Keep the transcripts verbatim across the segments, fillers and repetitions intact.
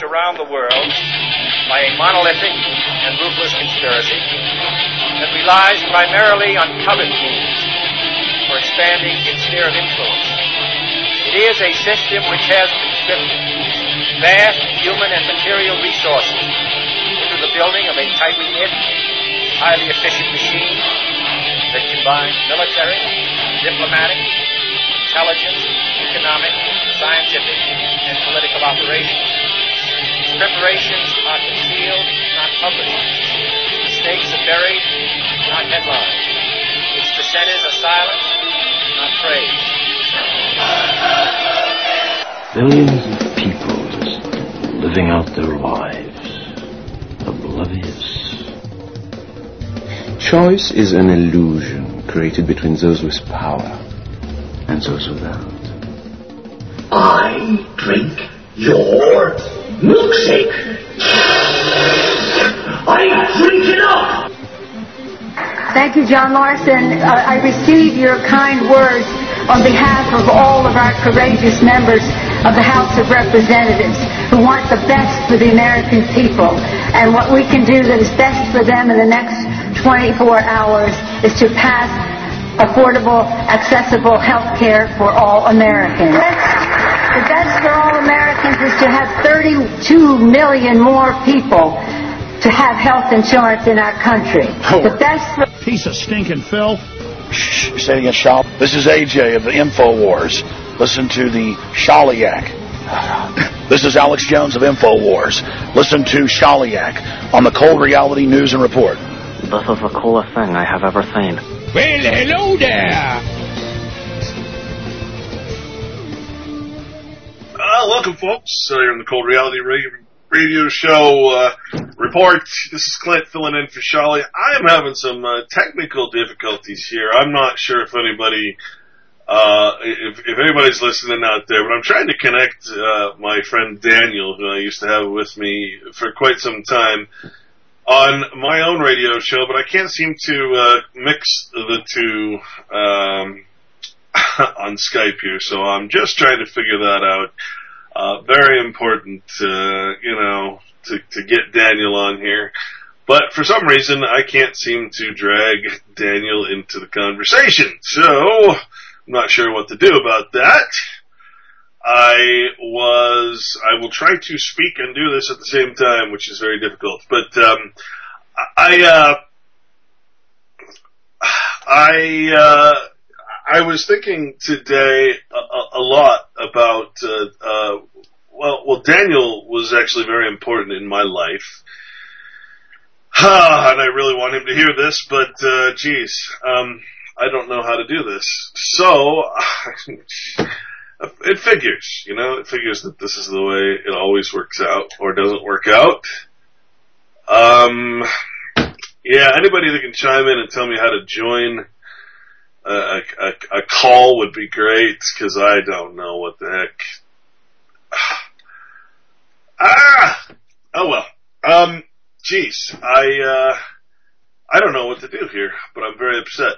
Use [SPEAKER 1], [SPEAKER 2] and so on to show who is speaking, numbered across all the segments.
[SPEAKER 1] waged around the world by a monolithic and ruthless conspiracy that relies primarily on covert means for expanding its sphere of influence. It is a system which has conscripted vast human and material resources into the building of a tightly knit, highly efficient machine that combines military, diplomatic, intelligence, economic, scientific, and political operations. Its preparations are concealed, not published. The stakes are buried, not headlined. Its dissenters are silenced, not praised.
[SPEAKER 2] Billions of people just living out their lives, oblivious. Choice is an illusion created between those with power and those without.
[SPEAKER 3] I drink your milkshake. I drink it up.
[SPEAKER 4] Thank you, John Larson. Uh, I receive your kind words on behalf of all of our courageous members of the House of Representatives who want the best for the American people. And what we can do that is best for them in the next twenty-four hours is to pass affordable, accessible health care for all Americans. The best for all Americans is to have thirty-two million more people to have health insurance in our country.
[SPEAKER 5] Oh.
[SPEAKER 4] The best for...
[SPEAKER 5] Piece of stinking filth.
[SPEAKER 6] Shh, say it again, Shal. This is A J of the InfoWars. Listen to the Shaliak. This is Alex Jones of InfoWars. Listen to Shaliak on the Cold Reality News and Report.
[SPEAKER 7] This is the coolest thing I have ever seen.
[SPEAKER 8] Well, hello there.
[SPEAKER 9] Uh, welcome, folks. Uh, you're on the Cold Reality Radio, radio Show uh, Report. This is Clint filling in for Shali. I am having some uh, technical difficulties here. I'm not sure if anybody, uh, if, if anybody's listening out there, but I'm trying to connect uh, my friend Daniel, who I used to have with me for quite some time, on my own radio show, but I can't seem to uh, mix the two um, on Skype here, so I'm just trying to figure that out. Uh, very important, uh, you know, to, to get Daniel on here. But for some reason, I can't seem to drag Daniel into the conversation. So, I'm not sure what to do about that. I was, I will try to speak and do this at the same time, which is very difficult. But, um, I, uh, I, uh, I was thinking today a, a lot about, uh, uh, well, well, Daniel was actually very important in my life. And I really want him to hear this, but, uh, geez, um, I don't know how to do this. So, it figures, you know, it figures that this is the way it always works out, or doesn't work out. Um, yeah, anybody that can chime in and tell me how to join a, a, a call would be great, because I don't know what the heck. Ah! Oh well. Um, geez, I, uh, I don't know what to do here, but I'm very upset.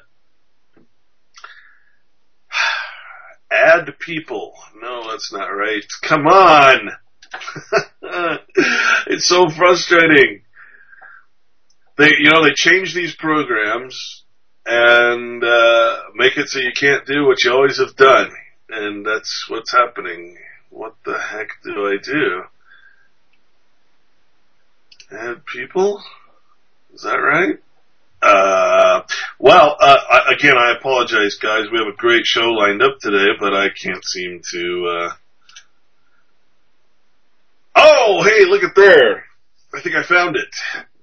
[SPEAKER 9] Add people. No, that's not right. Come on! It's so frustrating. They, you know, they change these programs and uh, make it so you can't do what you always have done. And that's what's happening. What the heck do I do? Add people? Is that right? Uh, well, uh, again, I apologize, guys. We have a great show lined up today, but I can't seem to, uh... Oh, hey, look at there. I think I found it.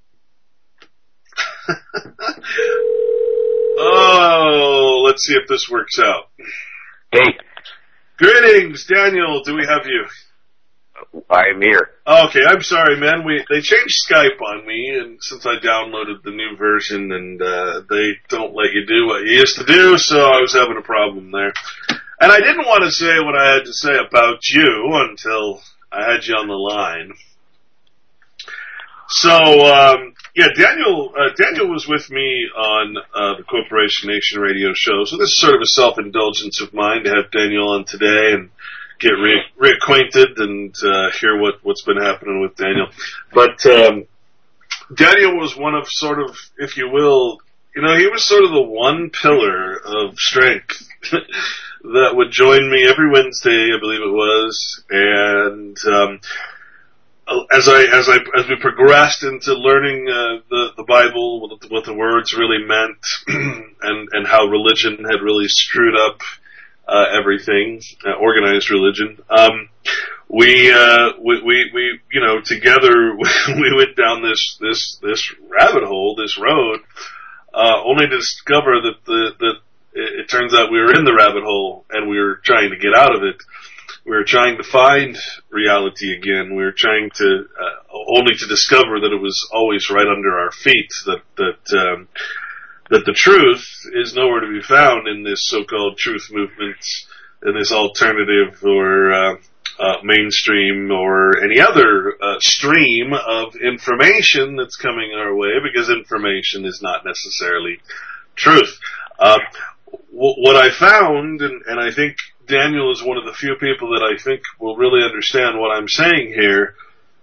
[SPEAKER 9] Oh, let's see if this works out.
[SPEAKER 10] Hey.
[SPEAKER 9] Greetings, Daniel. Do we have you?
[SPEAKER 10] I'm here.
[SPEAKER 9] Okay, I'm sorry, man. We they changed Skype on me, and since I downloaded the new version, and uh, they don't let you do what you used to do, so I was having a problem there. And I didn't want to say what I had to say about you until I had you on the line. So, um, yeah, Daniel, uh, Daniel was with me on, uh, the Corporation Nation radio show. So this is sort of a self-indulgence of mine to have Daniel on today and get re- reacquainted and uh, hear what, what's been happening with Daniel. But um, Daniel was one of sort of, if you will, you know, he was sort of the one pillar of strength that would join me every Wednesday, I believe it was, and um, as I as I as we progressed into learning uh, the the Bible, what the, what the words really meant, and and how religion had really screwed up uh, everything, uh, organized religion. Um, we, uh, we we we you know together we went down this this this rabbit hole, this road, uh, only to discover that the that it, it turns out we were in the rabbit hole and we were trying to get out of it. We were trying to find reality again. We were trying to, uh, only to discover that it was always right under our feet, that, that, um, that the truth is nowhere to be found in this so-called truth movement, in this alternative or, uh, uh, mainstream or any other, uh, stream of information that's coming our way, because information is not necessarily truth. Uh, w- what I found, and, and I think Daniel is one of the few people that I think will really understand what I'm saying here,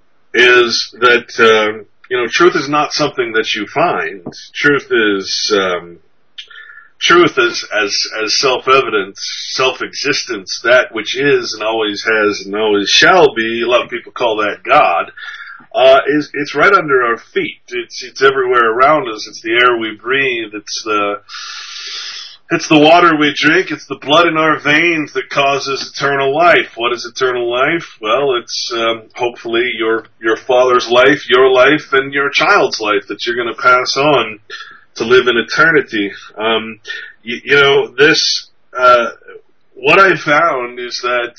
[SPEAKER 9] is that, uh, you know, truth is not something that you find. Truth is, um, truth is as, as self-evident, self-existence, that which is and always has and always shall be. A lot of people call that God. Uh, is, it's right under our feet. It's, it's everywhere around us. It's the air we breathe. It's the, It's the water we drink, it's the blood in our veins that causes eternal life. What is eternal life? Well, it's um, hopefully your your father's life, your life, and your child's life that you're going to pass on to live in eternity. Um, you, you know, this, uh, what I found is that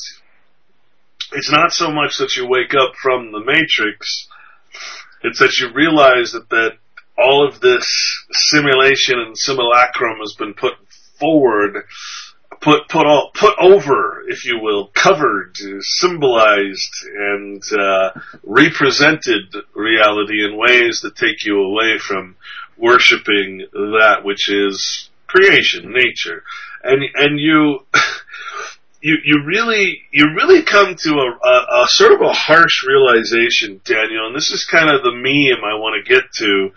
[SPEAKER 9] it's not so much that you wake up from the Matrix, it's that you realize that, that all of this simulation and simulacrum has been put forward, put put all put over, if you will, covered, symbolized, and uh, represented reality in ways that take you away from worshiping that which is creation, nature, and and you. You you really you really come to a, a, a sort of a harsh realization, Daniel, and this is kind of the meme I want to get to,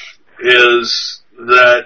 [SPEAKER 9] is that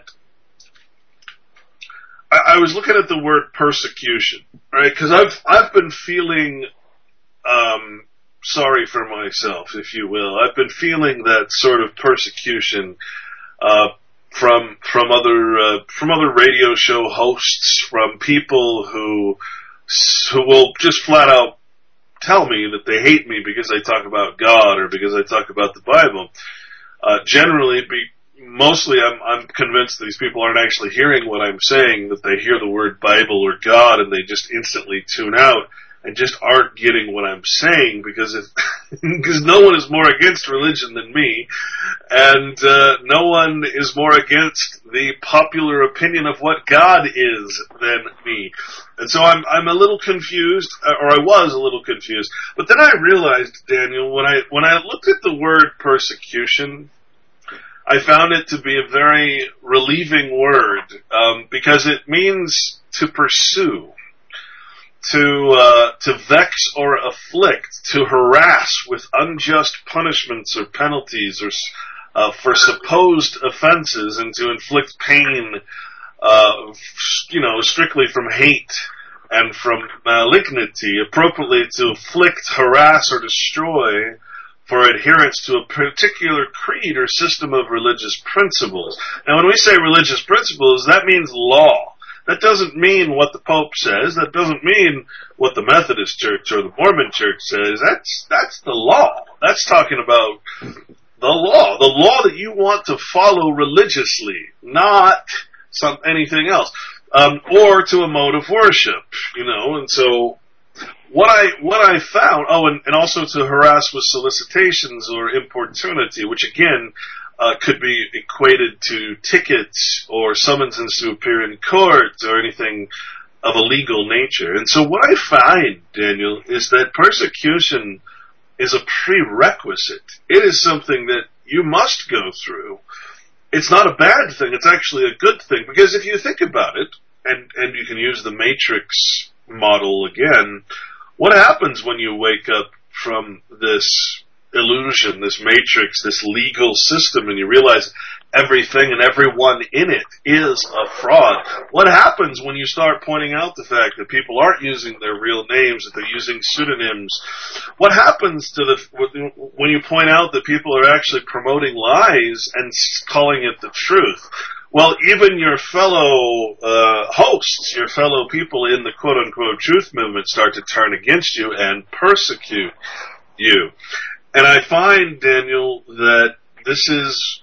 [SPEAKER 9] I, I was looking at the word persecution, right? Because I've I've been feeling um, sorry for myself, if you will. I've been feeling that sort of persecution uh, from from other uh, from other radio show hosts, from people who. who will just flat out tell me that they hate me because I talk about God or because I talk about the Bible. Uh, generally, be, mostly I'm, I'm convinced that these people aren't actually hearing what I'm saying, that they hear the word Bible or God and they just instantly tune out and just aren't getting what I'm saying, because if, because no one is more against religion than me, and uh, no one is more against the popular opinion of what God is than me. And so I'm I'm a little confused, or I was a little confused. But then I realized, Daniel, when I when I looked at the word persecution, I found it to be a very relieving word, um, because it means to pursue, to uh, to vex or afflict, to harass with unjust punishments or penalties, or uh, for supposed offenses, and to inflict pain, uh, you know, strictly from hate and from malignity, appropriately to afflict, harass, or destroy for adherence to a particular creed or system of religious principles. Now, when we say religious principles, that means law. That doesn't mean what the Pope says. That doesn't mean what the Methodist Church or the Mormon Church says. That's that's the law. That's talking about the law. The law that you want to follow religiously, not some anything else. Um, or to a mode of worship, you know. And so what I what I found, oh, and, and also to harass with solicitations or importunity, which again, Uh, could be equated to tickets or summonses to appear in court or anything of a legal nature. And so what I find, Daniel, is that persecution is a prerequisite. It is something that you must go through. It's not a bad thing. It's actually a good thing. Because if you think about it, and, and you can use the Matrix model again, What happens when you wake up from this illusion, this matrix, this legal system, and you realize everything and everyone in it is a fraud? What happens when you start pointing out the fact that people aren't using their real names, that they're using pseudonyms? What happens to the when you point out that people are actually promoting lies and calling it the truth? Well, even your fellow uh, hosts, your fellow people in the quote-unquote truth movement start to turn against you and persecute you. And I find, Daniel, that this is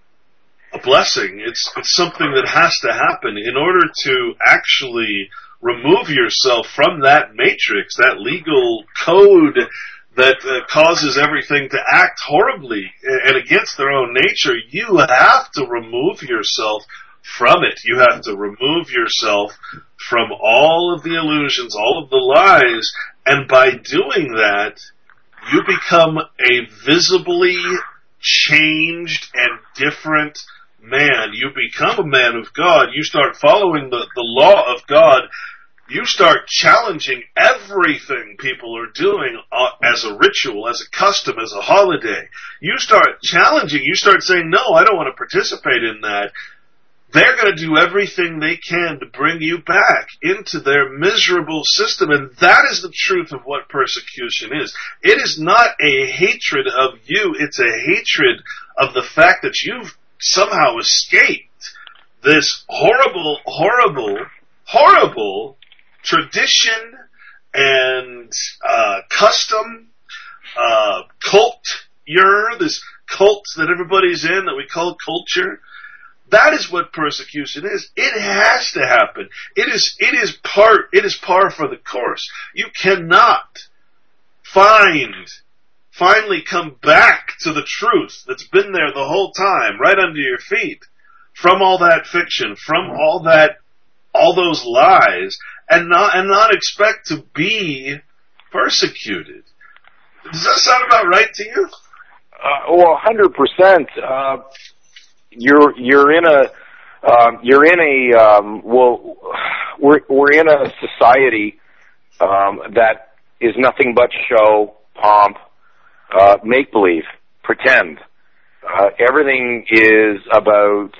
[SPEAKER 9] a blessing. It's, it's something that has to happen in order to actually remove yourself from that matrix, that legal code that uh, causes everything to act horribly and against their own nature. You have to remove yourself from it. You have to remove yourself from all of the illusions, all of the lies, and by doing that, you become a visibly changed and different man. You become a man of God. You start following the, the law of God. You start challenging everything people are doing uh, as a ritual, as a custom, as a holiday. You start challenging. You start saying, no, I don't want to participate in that. They're going to do everything they can to bring you back into their miserable system. And that is the truth of what persecution is. It is not a hatred of you. It's a hatred of the fact that you've somehow escaped this horrible, horrible, horrible tradition and uh, custom, uh, cult, you're this cult that everybody's in that we call culture. That is what persecution is. It has to happen. It is, it is part, it is par for the course. You cannot find, finally come back to the truth that's been there the whole time, right under your feet, from all that fiction, from all that, all those lies, and not, and not expect to be persecuted. Does that sound about right to you?
[SPEAKER 10] Uh, well, one hundred percent. Uh, You're you're in a um, you're in a um, well we're we're in a society um, that is nothing but show, pomp, uh, make believe, pretend. Uh, everything is about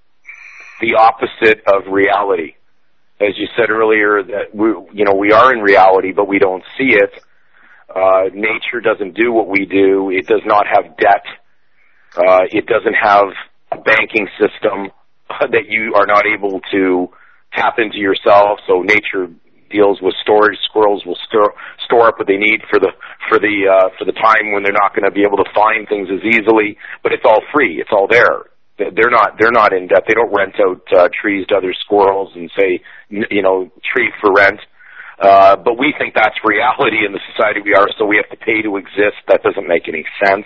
[SPEAKER 10] the opposite of reality. As you said earlier, that we you know we are in reality, but we don't see it. Uh, nature doesn't do what we do. It does not have debt. Uh, it doesn't have a banking system that you are not able to tap into yourself. So nature deals with storage. Squirrels will store store up what they need for the for the uh, for the time when they're not going to be able to find things as easily. But it's all free. It's all there. They're not they're not in debt. They don't rent out uh, trees to other squirrels and say, you know, tree for rent. Uh, but we think that's reality in the society we are. So we have to pay to exist. That doesn't make any sense.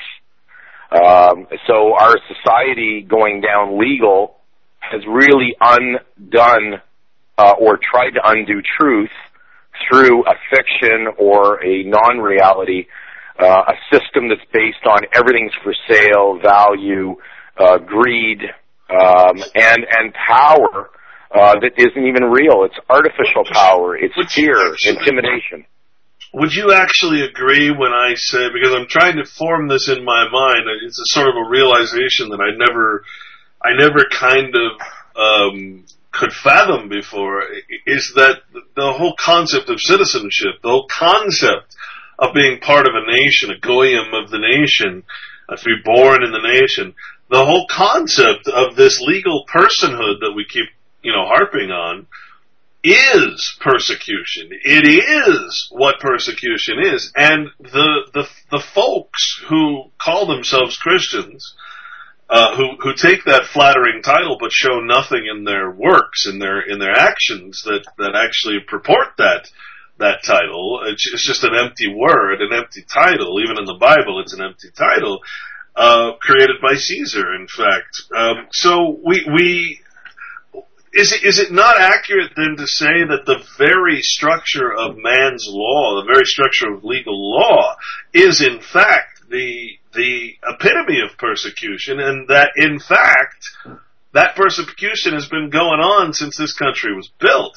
[SPEAKER 10] Um, so our society going down legal has really undone uh, or tried to undo truth through a fiction or a non-reality, uh, a system that's based on everything's for sale, value, uh, greed, um, and and power uh, that isn't even real. It's artificial power. It's fear, intimidation.
[SPEAKER 9] Would you actually agree when I say, because I'm trying to form this in my mind, it's a sort of a realization that I never, I never kind of um, could fathom before, is that the whole concept of citizenship, the whole concept of being part of a nation, a goyim of the nation, uh, to be born in the nation, the whole concept of this legal personhood that we keep, you know, harping on, is persecution. It is what persecution is. And the the the folks who call themselves Christians, uh, who who take that flattering title but show nothing in their works, in their in their actions that, that actually purport that that title. It's, it's just an empty word, an empty title. Even in the Bible, it's an empty title, uh, created by Caesar, in fact. Um, so we we. Is it, is it not accurate then to say that the very structure of man's law, the very structure of legal law, is in fact the the epitome of persecution, and that in fact that persecution has been going on since this country was built?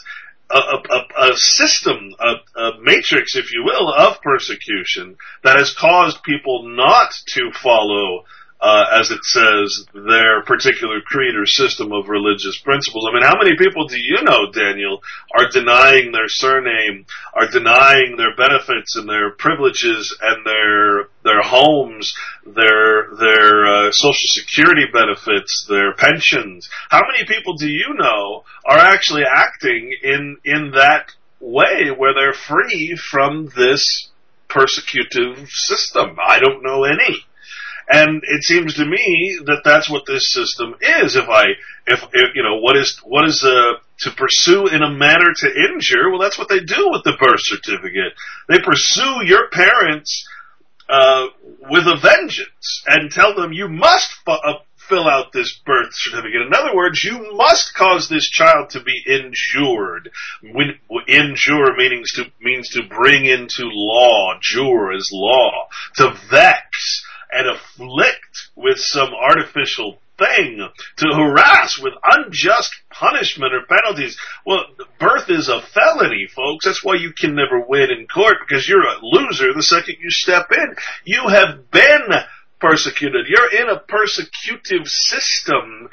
[SPEAKER 9] a, a, a system, a, a matrix, if you will, of persecution that has caused people not to follow, uh, as it says, their particular creed or system of religious principles. I mean, how many people do you know, Daniel, are denying their surname, are denying their benefits and their privileges and their their homes, their their uh, social security benefits, their pensions? How many people do you know are actually acting in in that way where they're free from this persecutive system? I don't know any. And it seems to me that that's what this system is. If I, if, if you know, what is, what is, uh, to pursue in a manner to injure? Well, that's what they do with the birth certificate. They pursue your parents, uh, with a vengeance and tell them you must fu- uh, fill out this birth certificate. In other words, you must cause this child to be injured. When, injure means to, means to bring into law. Jure is law. To vex and afflict with some artificial thing, to harass with unjust punishment or penalties. Well, birth is a felony, folks. That's why you can never win in court, because you're a loser the second you step in. You have been persecuted. You're in a persecutive system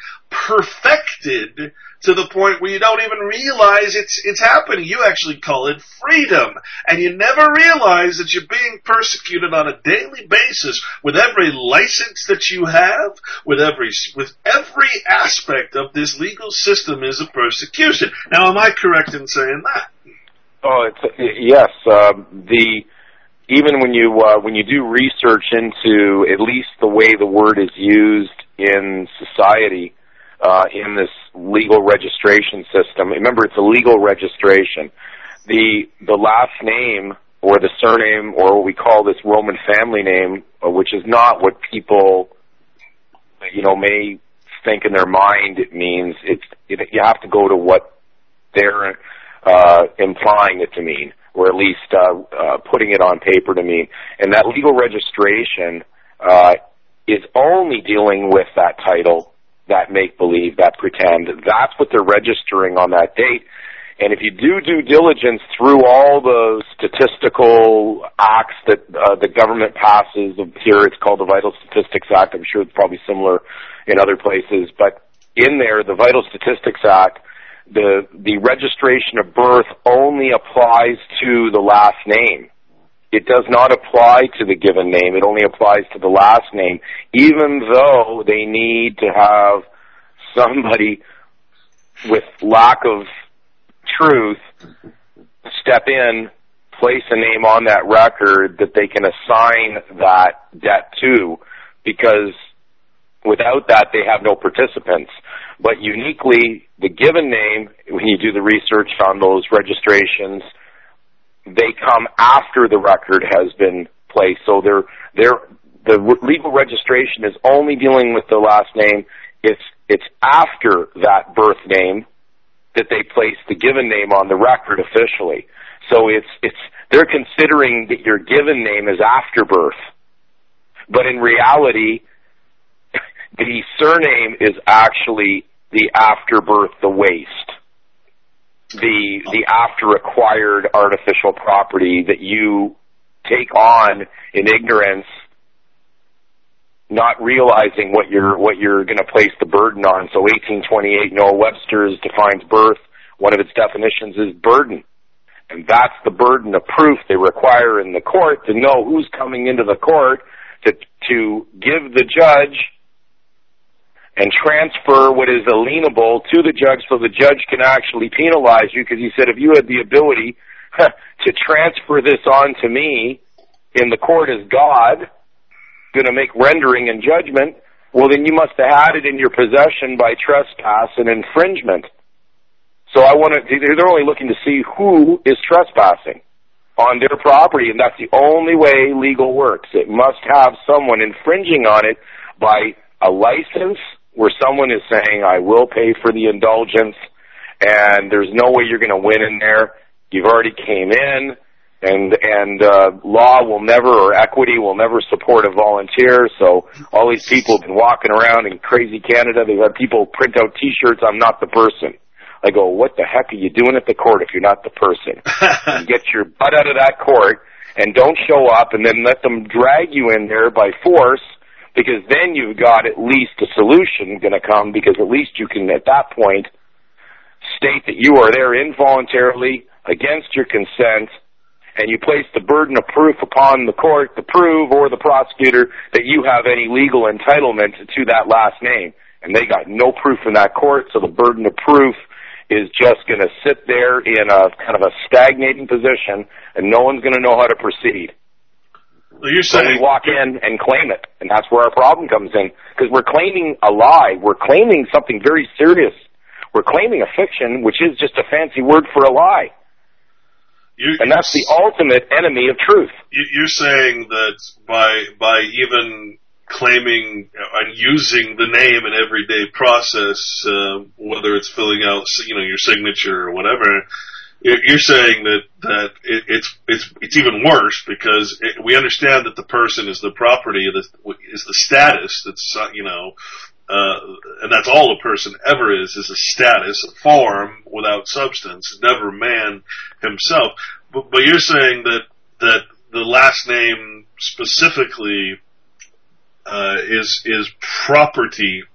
[SPEAKER 9] perfected to the point where you don't even realize it's it's happening. You actually call it freedom. And you never realize that you're being persecuted on a daily basis with every license that you have, with every with every aspect of this legal system is a persecution. Now, am I correct in saying that?
[SPEAKER 10] Oh, it's, yes. Uh, the even when you uh, when you do research into at least the way the word is used in society, uh, in this legal registration system. Remember, it's a legal registration. The the last name or the surname or what we call this Roman family name, uh, which is not what people, you know, may think in their mind it means. It's it, you have to go to what they're uh, implying it to mean, or at least uh, uh, putting it on paper to mean. And that legal registration uh, is only dealing with that title, that make-believe, that pretend. That's what they're registering on that date. And if you do due diligence through all the statistical acts that uh, the government passes, here it's called the Vital Statistics Act. I'm sure it's probably similar in other places. But in there, the Vital Statistics Act, the the registration of birth only applies to the last name. It does not apply to the given name. It only applies to the last name, even though they need to have somebody with lack of truth step in, place a name on that record that they can assign that debt to, because without that they have no participants. But uniquely, the given name, when you do the research on those registrations, they come after the record has been placed. So they're, they're, the legal registration is only dealing with the last name. It's, it's after that birth name that they place the given name on the record officially. So it's, it's, they're considering that your given name is after birth. But in reality, the surname is actually the after birth, the waste. The, the after acquired artificial property that you take on in ignorance, not realizing what you're what you're going to place the burden on. So eighteen twenty-eight, Noah Webster's defines birth. One of its definitions is burden. And that's the burden of proof they require in the court to know who's coming into the court to to give the judge and transfer what is alienable to the judge so the judge can actually penalize you, because he said, if you had the ability to transfer this on to me in the court as God, going to make rendering and judgment, well, then you must have had it in your possession by trespass and infringement. So I want to, they're only looking to see who is trespassing on their property, and that's the only way legal works. It must have someone infringing on it by a license where someone is saying, I will pay for the indulgence, and there's no way you're going to win in there. You've already came in. And and uh, law will never, or equity will never support a volunteer. So all these people have been walking around in crazy Canada. They've had people print out T-shirts, I'm not the person. I go, what the heck are you doing at the court if you're not the person? And get your butt out of that court and don't show up, and then let them drag you in there by force, because then you've got at least a solution going to come, because at least you can, at that point, state that you are there involuntarily, against your consent, and you place the burden of proof upon the court to prove, or the prosecutor, that you have any legal entitlement to that last name. And they got no proof in that court, so the burden of proof is just going to sit there in a kind of a stagnating position, and no one's going to know how to proceed.
[SPEAKER 9] Well, you're saying,
[SPEAKER 10] so we walk in and claim it, and that's where our problem comes in, because we're claiming a lie. We're claiming something very serious. We're claiming a fiction, which is just a fancy word for a lie. You, and that's the ultimate enemy of truth.
[SPEAKER 9] You, you're saying that by by even claiming and using the name in everyday process, uh, whether it's filling out, you know, your signature or whatever, you're saying that that it, it's it's it's even worse, because it, we understand that the person is the property, is the status that's uh, you know, uh, and that's all a person ever is is a status, a form without substance, never man himself. But, but you're saying that that the last name specifically uh, is is property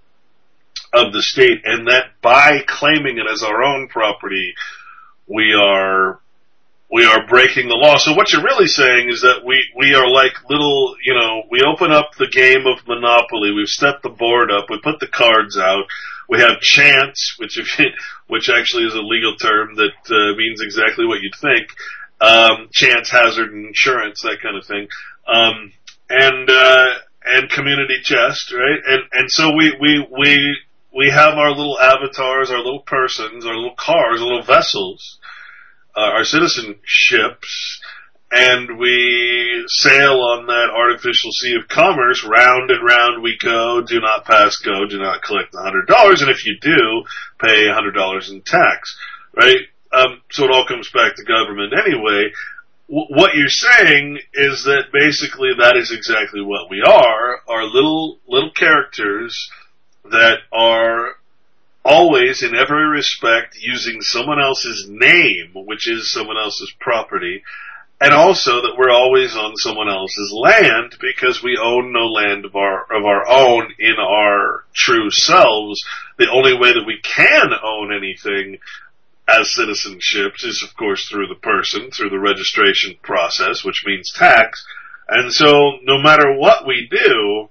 [SPEAKER 9] of the state, and that by claiming it as our own property, we are we are breaking the law. So what you're really saying is that we, we are like little, you know, we open up the game of Monopoly, we've set the board up, we put the cards out, we have chance, which if it, which actually is a legal term that uh, means exactly what you'd think, um, chance, hazard, and insurance, that kind of thing, um, and uh, and community chest, right? And and so we we we we have our little avatars, our little persons, our little cars, our little vessels, uh, our citizenships, and we sail on that artificial sea of commerce. Round and round we go. Do not pass go. Do not collect the hundred dollars, and if you do, pay a hundred dollars in tax, right? Um, so it all comes back to government anyway. W- what you're saying is that basically that is exactly what we are, are little, little characters that are always, in every respect, using someone else's name, which is someone else's property, and also that we're always on someone else's land, because we own no land of our, of our own in our true selves. The only way that we can own anything as citizenships is, of course, through the person, through the registration process, which means tax. And so, no matter what we do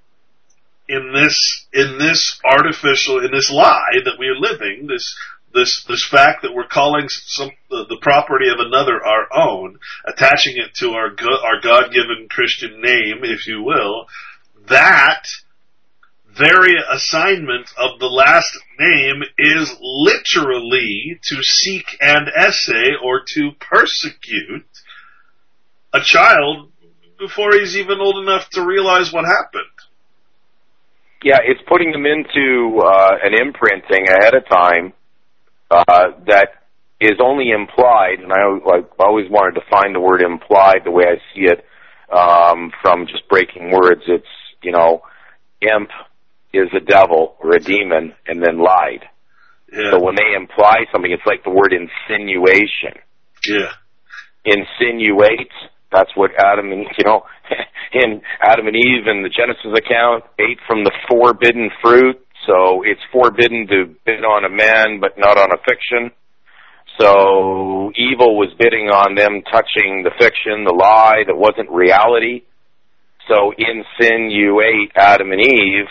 [SPEAKER 9] in this, in this artificial, in this lie that we are living, this, this, this fact that we're calling some, the, the property of another our own, attaching it to our, go, our God-given Christian name, if you will, that very assignment of the last name is literally to seek and essay or to persecute a child before he's even old enough to realize what happened.
[SPEAKER 10] Yeah, it's putting them into uh, an imprinting ahead of time uh, that is only implied, and I, I always wanted to find the word implied the way I see it um, from just breaking words. It's, you know, imp is a devil or a demon, and then lied. Yeah. So when they imply something, it's like the word insinuation.
[SPEAKER 9] Yeah.
[SPEAKER 10] Insinuate, that's what Adam and, you know, in Adam and Eve in the Genesis account ate from the forbidden fruit, so it's forbidden to bid on a man but not on a fiction. So evil was bidding on them touching the fiction, the lie that wasn't reality. So insinuate Adam and Eve.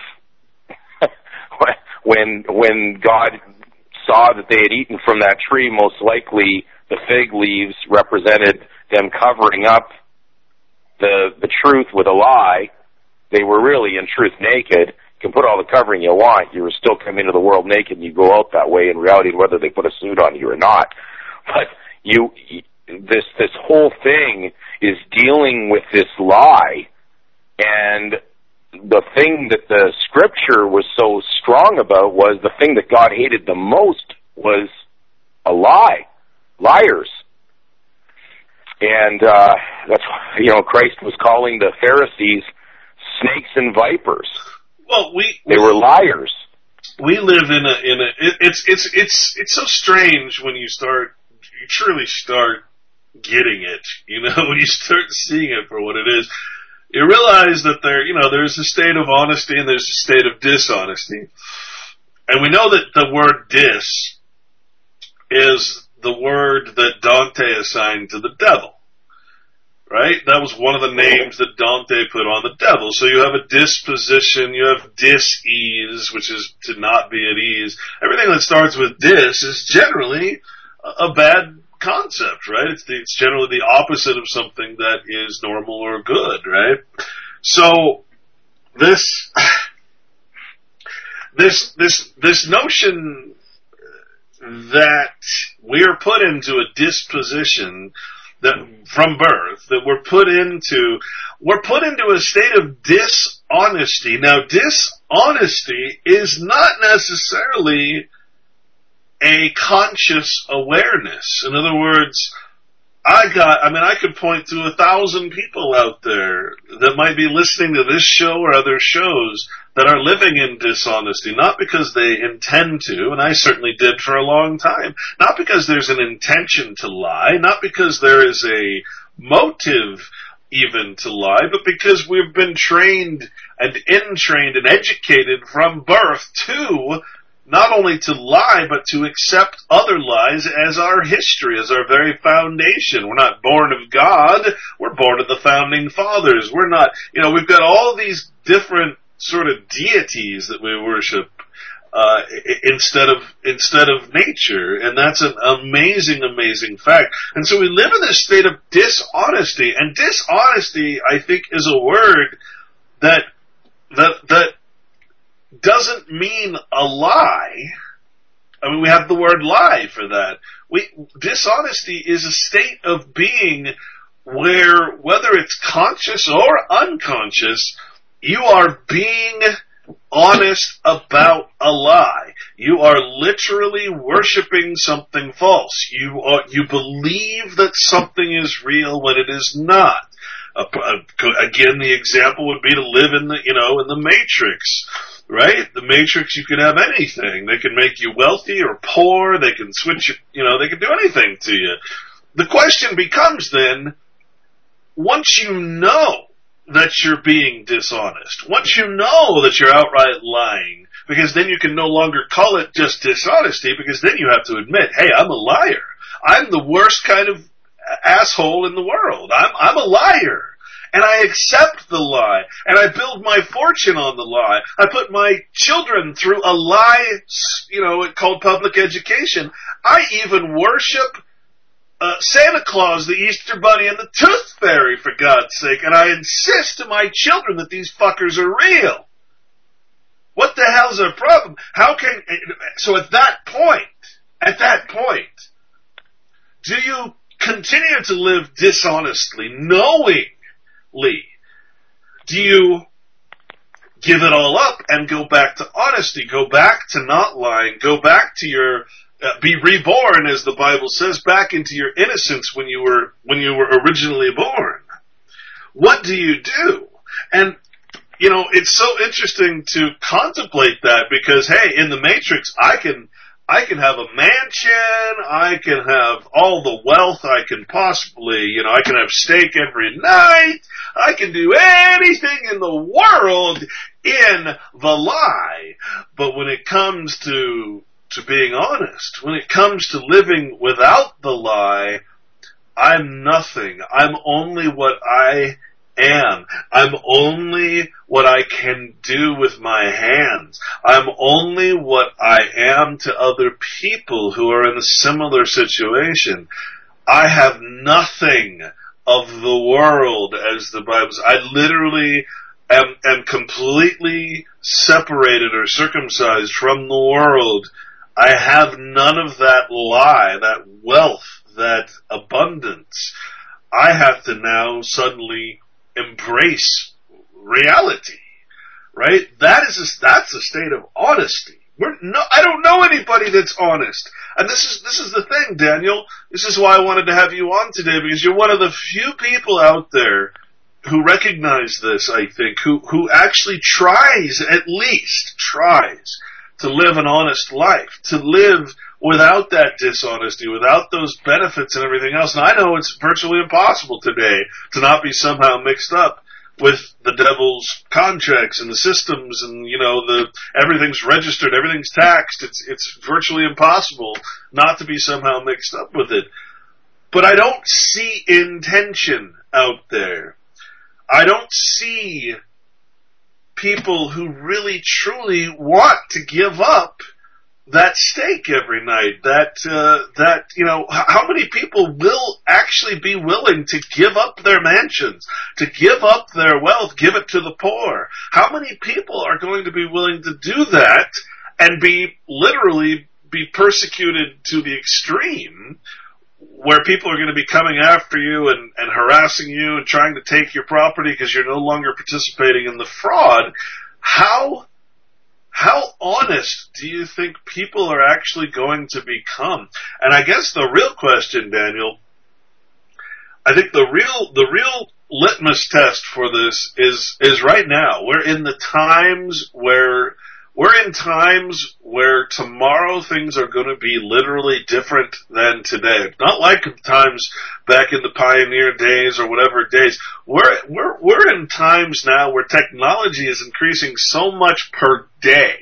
[SPEAKER 10] When when God saw that they had eaten from that tree, most likely the fig leaves represented them covering up the the truth with a lie. They were really, in truth, naked. You can put all the covering you want. You were still coming into the world naked, and you go out that way in reality, whether they put a suit on you or not. But you, this this whole thing is dealing with this lie, and the thing that the scripture was so strong about was the thing that God hated the most was a lie, liars. And uh, that's, you know, Christ was calling the Pharisees snakes and vipers.
[SPEAKER 9] Well, we,
[SPEAKER 10] they were liars.
[SPEAKER 9] we live in a in a it, it's it's it's it's so strange when you start you truly start getting it, you know, when you start seeing it for what it is. You realize that there, you know, there's a state of honesty and there's a state of dishonesty. And we know that the word dis is the word that Dante assigned to the devil. Right? That was one of the names that Dante put on the devil. So you have a disposition, you have dis-ease, which is to not be at ease. Everything that starts with dis is generally a bad concept, right? It's, the, it's generally the opposite of something that is normal or good, right? So this this this this notion that we're put into a disposition that from birth, that we're put into, we're put into a state of dishonesty. Now, dishonesty is not necessarily a conscious awareness. In other words, I got, I mean, I could point to a thousand people out there that might be listening to this show or other shows that are living in dishonesty, not because they intend to, and I certainly did for a long time, not because there's an intention to lie, not because there is a motive even to lie, but because we've been trained and entrained and educated from birth to not only to lie, but to accept other lies as our history, as our very foundation. We're not born of God, we're born of the founding fathers. We're not, you know, we've got all these different sort of deities that we worship uh, instead of instead of nature, and that's an amazing, amazing fact. And so we live in this state of dishonesty, and dishonesty, I think, is a word that that that doesn't mean a lie. I mean, we have the word lie for that. We dishonesty is a state of being where, whether it's conscious or unconscious, you are being honest about a lie. You are literally worshiping something false. You are, you believe that something is real when it is not. Uh, again, the example would be to live in the, you know, in the Matrix, right? The Matrix, you can have anything. They can make you wealthy or poor. They can switch, you know, they can do anything to you. The question becomes then, once you know that you're being dishonest, once you know that you're outright lying, because then you can no longer call it just dishonesty, because then you have to admit, hey, I'm a liar. I'm the worst kind of asshole in the world. I'm, I'm a liar. And I accept the lie. And I build my fortune on the lie. I put my children through a lie, you know, called public education. I even worship Uh, Santa Claus, the Easter Bunny, and the Tooth Fairy, for God's sake, and I insist to my children that these fuckers are real. What the hell's their problem? How can, so at that point, at that point, do you continue to live dishonestly, knowingly? Do you give it all up and go back to honesty, go back to not lying, go back to your Uh, be reborn, as the Bible says, back into your innocence when you were when you were originally born? What do you do? And, you know, it's so interesting to contemplate that, because, hey, in the Matrix, I can I can have a mansion, I can have all the wealth I can possibly, you know, I can have steak every night, I can do anything in the world in the lie. But when it comes to to being honest, when it comes to living without the lie, I'm nothing. I'm only what I am. I'm only what I can do with my hands. I'm only what I am to other people who are in a similar situation. I have nothing of the world, as the Bible says. I literally am, am completely separated or circumcised from the world. I have none of that lie, that wealth, that abundance. I have to now suddenly embrace reality, right? That is a, that's a state of honesty. We're no, I don't know anybody that's honest. And this is, this is the thing, Daniel. This is why I wanted to have you on today, because you're one of the few people out there who recognize this, I think, who, who actually tries, at least tries, to live an honest life, to live without that dishonesty, without those benefits and everything else. And I know it's virtually impossible today to not be somehow mixed up with the devil's contracts and the systems, and you know, the everything's registered, everything's taxed. It's it's virtually impossible not to be somehow mixed up with it. But I don't see intention out there. I don't see people who really truly want to give up that steak every night. That uh, that you know, how many people will actually be willing to give up their mansions, to give up their wealth, give it to the poor? How many people are going to be willing to do that and be literally be persecuted to the extreme, where people are going to be coming after you and, and harassing you and trying to take your property because you're no longer participating in the fraud? How How honest do you think people are actually going to become? And I guess the real question, Daniel, I think the real the real litmus test for this is is right now. We're in the times where we're in times where tomorrow things are going to be literally different than today. Not like times back in the pioneer days or whatever days. We're we're we're in times now where technology is increasing so much per day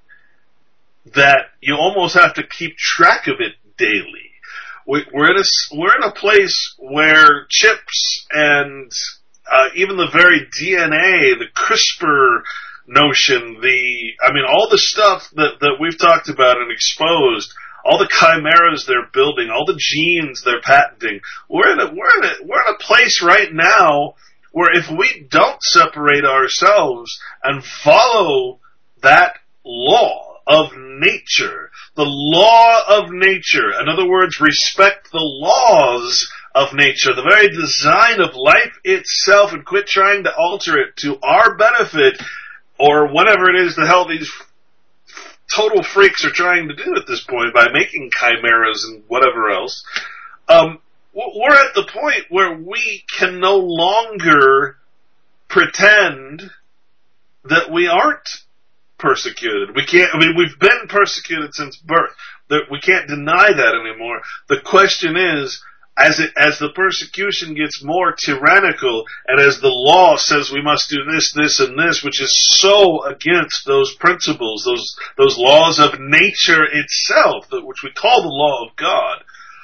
[SPEAKER 9] that you almost have to keep track of it daily. We, we're in a we're in a place where chips and uh, even the very D N A, the CRISPR notion, the I mean, all the stuff that that we've talked about and exposed, all the chimeras they're building, all the genes they're patenting. We're in a we're in a we're in a place right now where if we don't separate ourselves and follow that law of nature, the law of nature, in other words, respect the laws of nature, the very design of life itself, and quit trying to alter it to our benefit, or whatever it is the hell these total freaks are trying to do at this point by making chimeras and whatever else. Um, we're at the point where we can no longer pretend that we aren't persecuted. We can't, I mean, we've been persecuted since birth. We can't deny that anymore. The question is, As it, as the persecution gets more tyrannical, and as the law says we must do this, this, and this, which is so against those principles, those those laws of nature itself, which we call the law of God,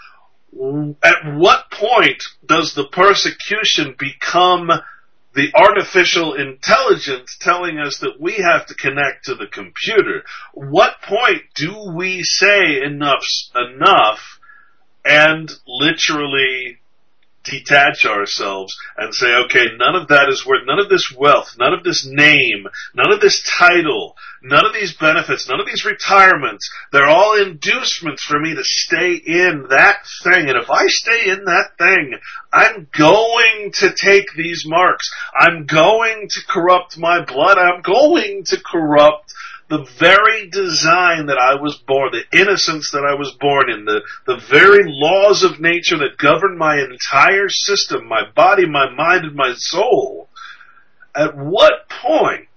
[SPEAKER 9] at what point does the persecution become the artificial intelligence telling us that we have to connect to the computer? What point do we say enough's enough and literally detach ourselves and say, okay, none of that is worth, none of this wealth, none of this name, none of this title, none of these benefits, none of these retirements, they're all inducements for me to stay in that thing. And if I stay in that thing, I'm going to take these marks. I'm going to corrupt my blood. I'm going to corrupt the very design that I was born, the innocence that I was born in, the, the very laws of nature that govern my entire system, my body, my mind, and my soul. At what point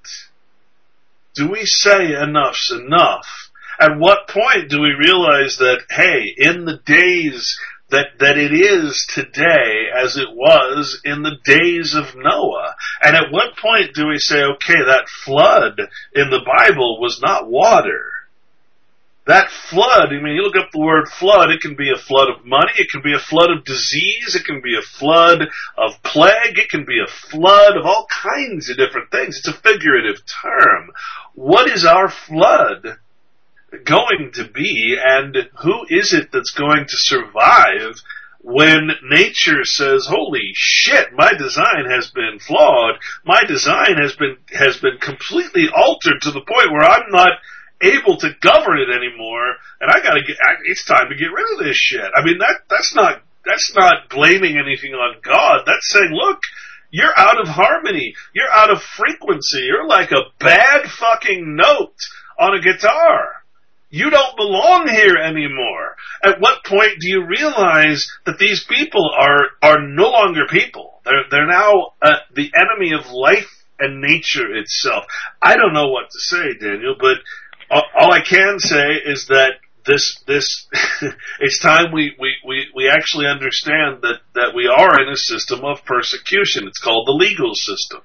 [SPEAKER 9] do we say enough's enough? At what point do we realize that, hey, in the days that, that it is today as it was in the days of Noah? And at what point do we say, okay, that flood in the Bible was not water? That flood, I mean, you look up the word flood, it can be a flood of money, it can be a flood of disease, it can be a flood of plague, it can be a flood of all kinds of different things. It's a figurative term. What is our flood going to be, and who is it that's going to survive when nature says, holy shit, my design has been flawed, my design has been has been completely altered to the point where I'm not able to govern it anymore, and I gotta get, it's time to get rid of this shit. I mean, that that's not that's not blaming anything on God. That's saying, look, you're out of harmony, you're out of frequency, you're like a bad fucking note on a guitar. You don't belong here anymore. At what point do you realize that these people are are no longer people? They're they're now uh, the enemy of life and nature itself. I don't know what to say, Daniel, but all, all I can say is that this this it's time we, we, we, we actually understand that, that we are in a system of persecution. It's called the legal system.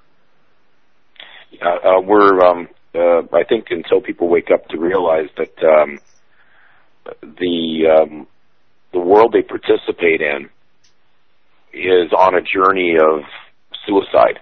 [SPEAKER 10] Uh, uh, we're, um, uh, I think, until people wake up to realize that um, the um, the world they participate in is on a journey of suicide.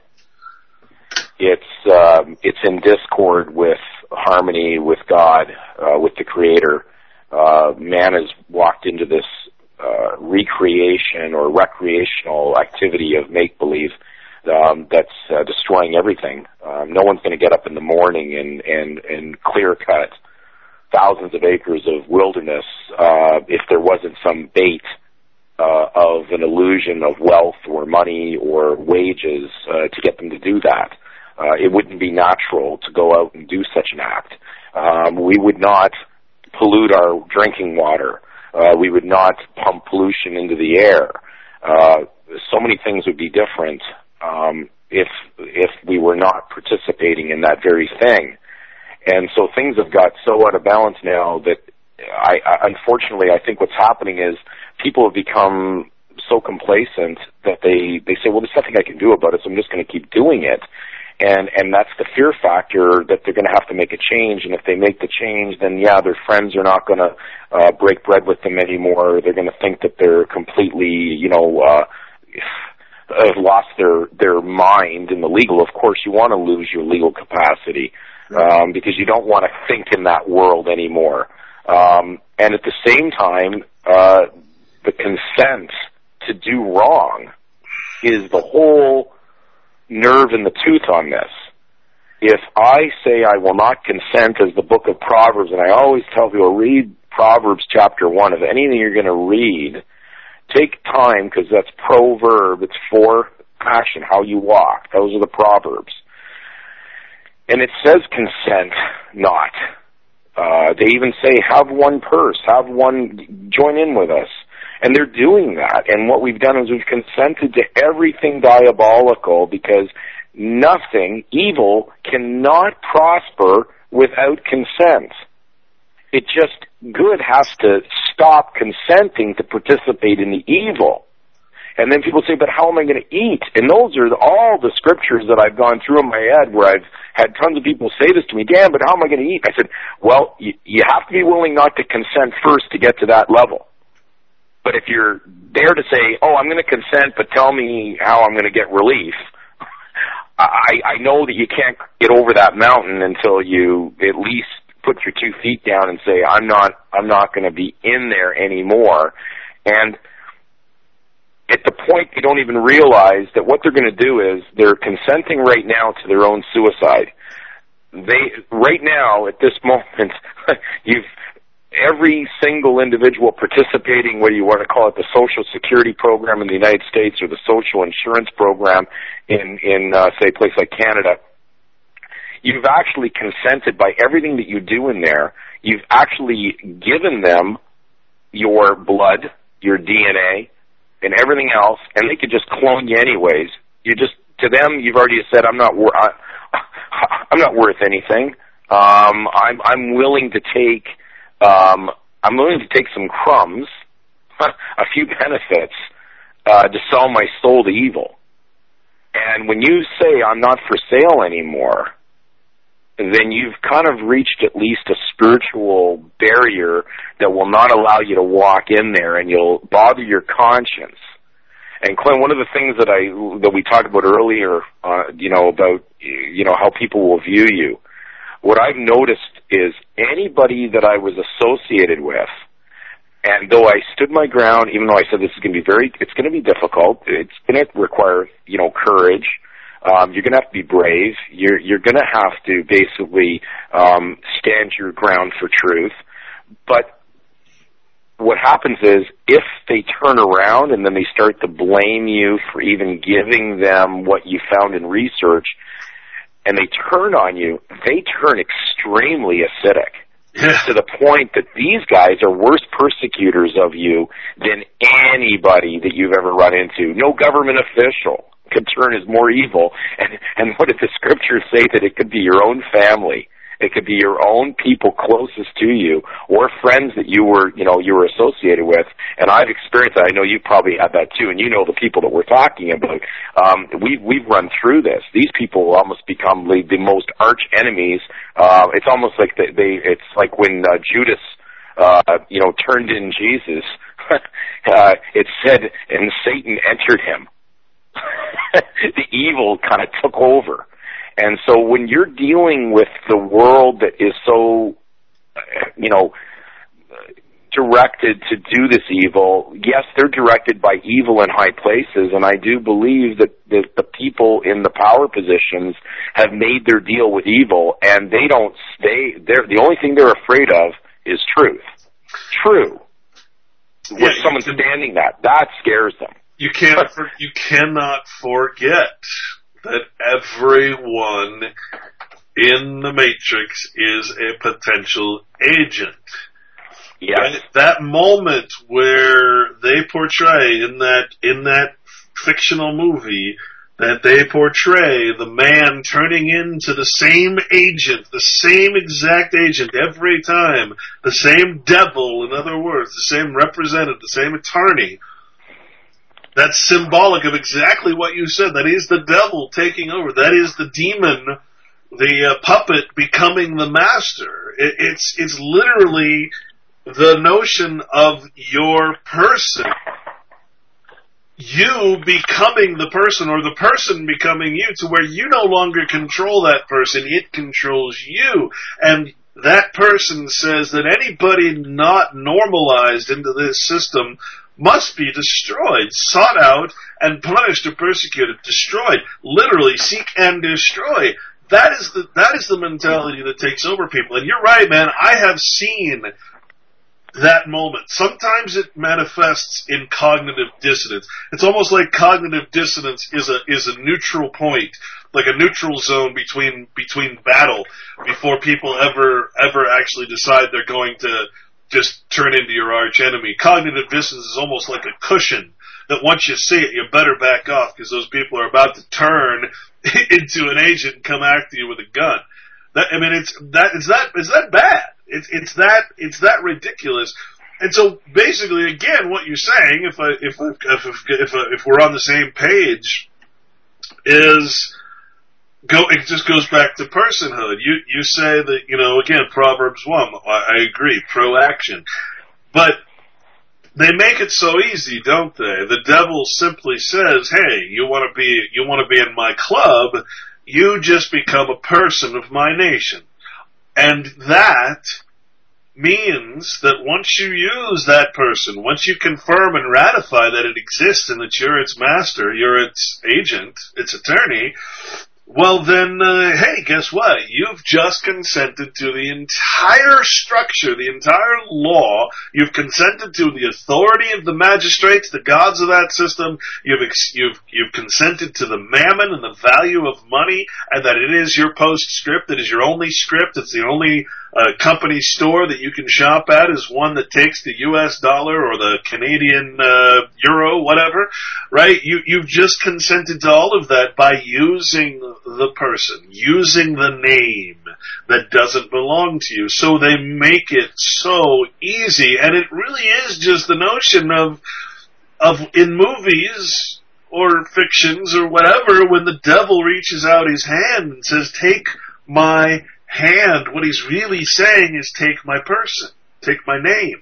[SPEAKER 10] It's um, it's in discord with harmony with God, uh, with the Creator. Uh, man has walked into this uh, recreation or recreational activity of make-believe um, that's uh, destroying everything. Um, no one's going to get up in the morning and, and, and clear-cut thousands of acres of wilderness uh, if there wasn't some bait uh, of an illusion of wealth or money or wages uh, to get them to do that. Uh, it wouldn't be natural to go out and do such an act. Um, we would not pollute our drinking water. Uh, we would not pump pollution into the air. Uh, so many things would be different um, if if we were not participating in that very thing. And so things have got so out of balance now that, I, I unfortunately, I think what's happening is people have become so complacent that they, they say, well, there's nothing I can do about it, so I'm just going to keep doing it. And and that's the fear factor that they're going to have to make a change. And if they make the change, then, yeah, their friends are not going to uh, break bread with them anymore. They're going to think that they're completely, you know, uh, have lost their, their mind in the legal. Of course, you want to lose your legal capacity um, because you don't want to think in that world anymore. Um, and at the same time, uh, the consent to do wrong is the whole nerve in the tooth on this. If I say I will not consent, as the book of Proverbs, and I always tell people, read Proverbs chapter one. If anything you're going to read, take time, because that's proverb, it's for action, how you walk. Those are the Proverbs. And it says consent not. Uh, they even say have one purse, have one, join in with us. And they're doing that. And what we've done is we've consented to everything diabolical, because nothing evil cannot prosper without consent. It just, good has to stop consenting to participate in the evil. And then people say, but how am I going to eat? And those are all the scriptures that I've gone through in my head where I've had tons of people say this to me, Dan, but how am I going to eat? I said, well, you, you have to be willing not to consent first to get to that level. But if you're there to say, oh, I'm going to consent, but tell me how I'm going to get relief, I, I know that you can't get over that mountain until you at least put your two feet down and say, I'm not, I'm not going to be in there anymore. And at the point they don't even realize that what they're going to do is they're consenting right now to their own suicide. They, right now, at this moment, you've, every single individual participating, whether you want to call it the Social Security program in the United States or the Social Insurance program in, in uh, say, a place like Canada, you've actually consented by everything that you do in there. You've actually given them your blood, your D N A, and everything else, and they could just clone you anyways. You just, to them, you've already said, I'm not, wor- I, I'm not worth anything. Um, I'm, I'm willing to take Um, I'm willing to take some crumbs, a few benefits, uh, to sell my soul to evil. And when you say I'm not for sale anymore, then you've kind of reached at least a spiritual barrier that will not allow you to walk in there, and you'll bother your conscience. And Clint, one of the things that I that we talked about earlier, uh, you know, about you know how people will view you. What I've noticed is anybody that I was associated with, and though I stood my ground, even though I said this is going to be very, it's going to be difficult, it's going to require, you know, courage. Um, you're going to have to be brave. You're you're going to have to basically um, stand your ground for truth. But what happens is if they turn around and then they start to blame you for even giving them what you found in research, and they turn on you, they turn extremely acidic to the point that these guys are worse persecutors of you than anybody that you've ever run into. No government official could turn as more evil. And, and what did the scriptures say? That it could be your own family. It could be your own people closest to you, or friends that you were, you know, you were associated with. And I've experienced that. I know you probably had that too, and you know the people that we're talking about. Um, we we've run through this. These people almost become the, the most arch enemies. Uh, it's almost like they, they. It's like when uh, Judas, uh, you know, turned in Jesus. uh, it said, and Satan entered him. The evil kind of took over. And so when you're dealing with the world that is so, you know, directed to do this evil, yes, they're directed by evil in high places, and I do believe that the, the people in the power positions have made their deal with evil, and they don't stay, they're, the only thing they're afraid of is truth. True. With
[SPEAKER 9] yeah,
[SPEAKER 10] someone
[SPEAKER 9] can,
[SPEAKER 10] standing that, that scares them.
[SPEAKER 9] You can't. For, you cannot forget that everyone in the Matrix is a potential agent.
[SPEAKER 10] Yes.
[SPEAKER 9] And that moment where they portray in that in that fictional movie that they portray the man turning into the same agent, the same exact agent every time, the same devil, in other words, the same representative, the same attorney, that's symbolic of exactly what you said. That is the devil taking over. That is the demon, the uh, puppet becoming the master. It, it's it's literally the notion of your person. You becoming the person, or the person becoming you, to where you no longer control that person, it controls you. And that person says that anybody not normalized into this system must be destroyed, sought out, and punished or persecuted, destroyed. Literally, seek and destroy. That is the that is the mentality that takes over people. And you're right, man, I have seen that moment. Sometimes it manifests in cognitive dissonance. It's almost like cognitive dissonance is a is a neutral point, like a neutral zone between between battle before people ever ever actually decide they're going to just turn into your arch enemy. Cognitive dissonance is almost like a cushion that once you see it, you better back off because those people are about to turn into an agent and come after you with a gun. That, I mean, it's that it's that it's that bad. It's it's that it's that ridiculous. And so basically, again, what you're saying, if I if I, if if if, I, if we're on the same page, is go. It just goes back to personhood. You you say that, you know, again, Proverbs one. I, I agree, pro-action, but they make it so easy, don't they? The devil simply says, "Hey, you want to be you want to be in my club? You just become a person of my nation." And that means that once you use that person, once you confirm and ratify that it exists and that you're its master, you're its agent, its attorney, well then, uh, hey, guess what? You've just consented to the entire structure, the entire law. You've consented to the authority of the magistrates, the gods of that system. You've ex- you've you've consented to the mammon and the value of money, and that it is your postscript. It is your only script. It's the only uh, company store that you can shop at is one that takes the U S dollar or the Canadian uh, euro, whatever. Right? You you've just consented to all of that by using the person, using the name that doesn't belong to you. So they make it so easy, and it really is just the notion of of in movies or fictions or whatever, when the devil reaches out his hand and says, "Take my hand," what he's really saying is, "Take my person, take my name."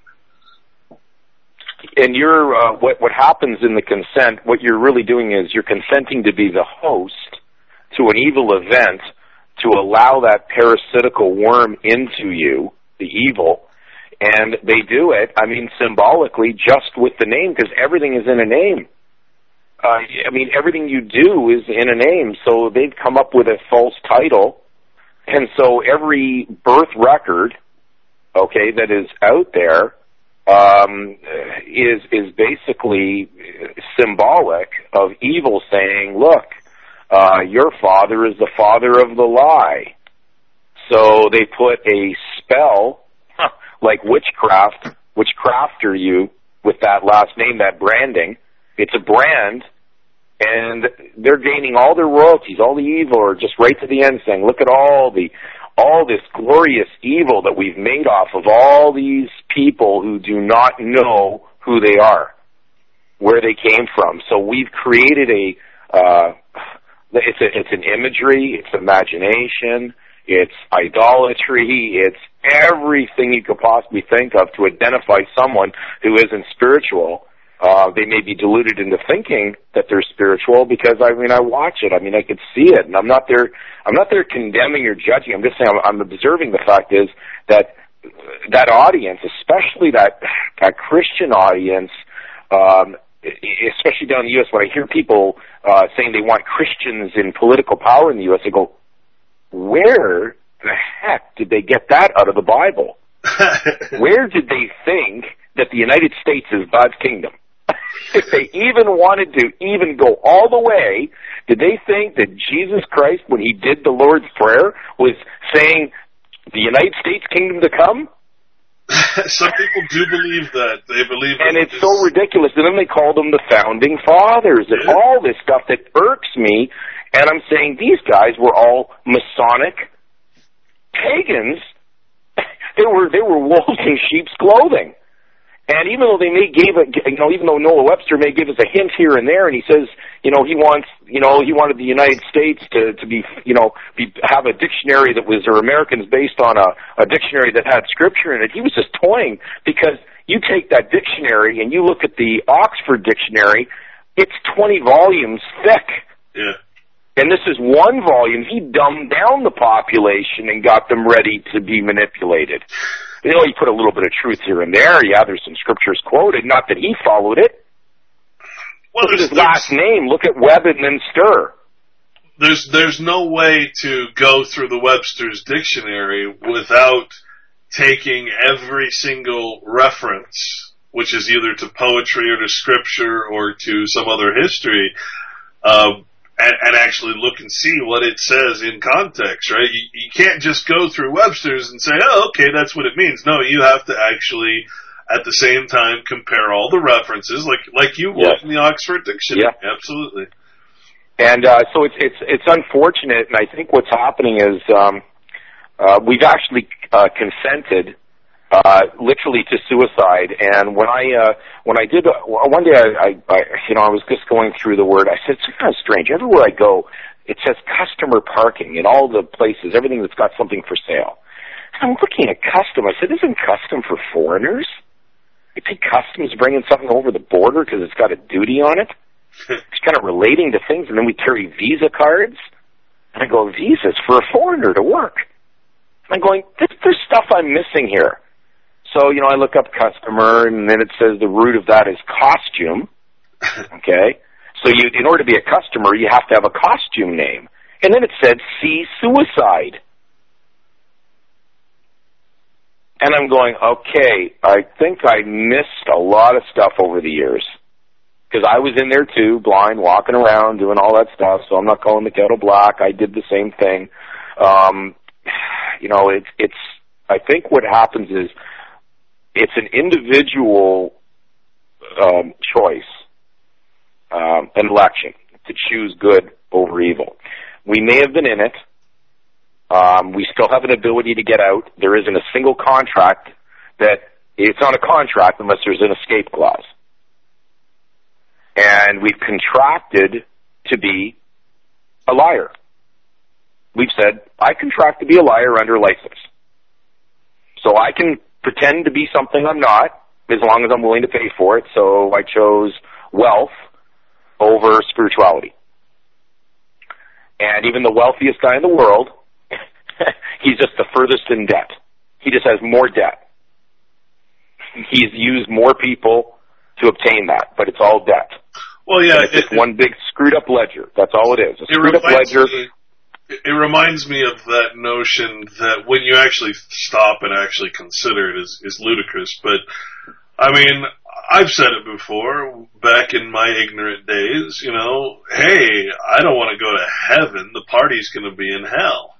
[SPEAKER 10] And you're uh, what what happens in the consent, what you're really doing is you're consenting to be the host to an evil event, to allow that parasitical worm into you, the evil, and they do it, I mean, symbolically, just with the name, because everything is in a name. Uh, I mean, everything you do is in a name, so they've come up with a false title, and so every birth record, okay, that is out there, um, is is basically symbolic of evil saying, look, Uh, your father is the father of the lie. So they put a spell, like witchcraft, witchcraft are you with that last name, that branding. It's a brand, and they're gaining all their royalties, all the evil, or just right to the end saying, look at all the all this glorious evil that we've made off of all these people who do not know who they are, where they came from. So we've created a, uh, it's a, it's an imagery, it's imagination, it's idolatry, it's everything you could possibly think of to identify someone who isn't spiritual. Uh, they may be deluded into thinking that they're spiritual because, I mean, I watch it. I mean, I could see it, and I'm not there, I'm not there condemning or judging. I'm just saying I'm, I'm observing the fact is that that audience, especially that, that Christian audience, um, especially down in the U S, when I hear people uh, saying they want Christians in political power in the U S, I go, where the heck did they get that out of the Bible? Where did they think that the United States is God's kingdom? If they even wanted to even go all the way, did they think that Jesus Christ, when he did the Lord's Prayer, was saying the United States kingdom to come?
[SPEAKER 9] Some people do believe that. They believe that.
[SPEAKER 10] And it's so ridiculous. And then they call them the founding fathers and
[SPEAKER 9] Yeah.
[SPEAKER 10] all this stuff that irks me. And I'm saying these guys were all Masonic pagans. They were they were wolves in sheep's clothing. And even though they may give a, you know, even though Noah Webster may give us a hint here and there, and he says, you know, he wants, you know, he wanted the United States to, to be, you know, be, have a dictionary that was, or Americans based on a, a dictionary that had scripture in it. He was just toying, because you take that dictionary and you look at the Oxford Dictionary, it's twenty volumes thick.
[SPEAKER 9] Yeah.
[SPEAKER 10] And this is one volume. He dumbed down the population and got them ready to be manipulated. You know, he put a little bit of truth here and there. Yeah, there's some scriptures quoted. Not that he followed it.
[SPEAKER 9] Well,
[SPEAKER 10] look at his last name. Look at Webb and then Stir.
[SPEAKER 9] There's there's no way to go through the Webster's dictionary without taking every single reference, which is either to poetry or to scripture or to some other history, uh, and, and actually look and see what it says in context, right? You, you can't just go through Webster's and say, oh, okay, that's what it means. No, you have to actually, at the same time, compare all the references, like like you would
[SPEAKER 10] Yes.
[SPEAKER 9] in the Oxford Dictionary.
[SPEAKER 10] Yeah.
[SPEAKER 9] Absolutely.
[SPEAKER 10] And uh, so it's it's it's unfortunate, and I think what's happening is um, uh, we've actually uh, consented uh, literally to suicide. And when I uh, when I did uh, one day, I, I, I you know I was just going through the word. I said, it's kind of strange. Everywhere I go, it says customer parking in all the places, everything that's got something for sale. And I'm looking at custom. I said, isn't custom for foreigners? You think customs bringing something over the border because it's got a duty on it? It's kind of relating to things, and then we carry Visa cards. And I go, Visa's for a foreigner to work. And I'm going, there's, there's stuff I'm missing here. So, you know, I look up customer, and then it says the root of that is costume. Okay? So you, in order to be a customer, you have to have a costume name. And then it said, see suicide. And I'm going, okay, I think I missed a lot of stuff over the years. Because I was in there too, blind, walking around, doing all that stuff, so I'm not calling the kettle black. I did the same thing. Um, you know, it's, it's, I think what happens is, it's an individual um, choice, um, an election, to choose good over evil. We may have been in it. Um, we still have an ability to get out. There isn't a single contract that, it's not a contract unless there's an escape clause. And we've contracted to be a liar. We've said, I contract to be a liar under license. So I can pretend to be something I'm not, as long as I'm willing to pay for it. So I chose wealth over spirituality. And even the wealthiest guy in the world, he's just the furthest in debt. He just has more debt. He's used more people to obtain that, but it's all debt.
[SPEAKER 9] Well, yeah,
[SPEAKER 10] and it's
[SPEAKER 9] it,
[SPEAKER 10] just one big screwed up ledger. That's all it is. A
[SPEAKER 9] it
[SPEAKER 10] screwed up ledger.
[SPEAKER 9] Me, it reminds me of that notion that when you actually stop and actually consider it is, is ludicrous. But, I mean, I've said it before, back in my ignorant days, you know, hey, I don't want to go to heaven. The party's going to be in hell.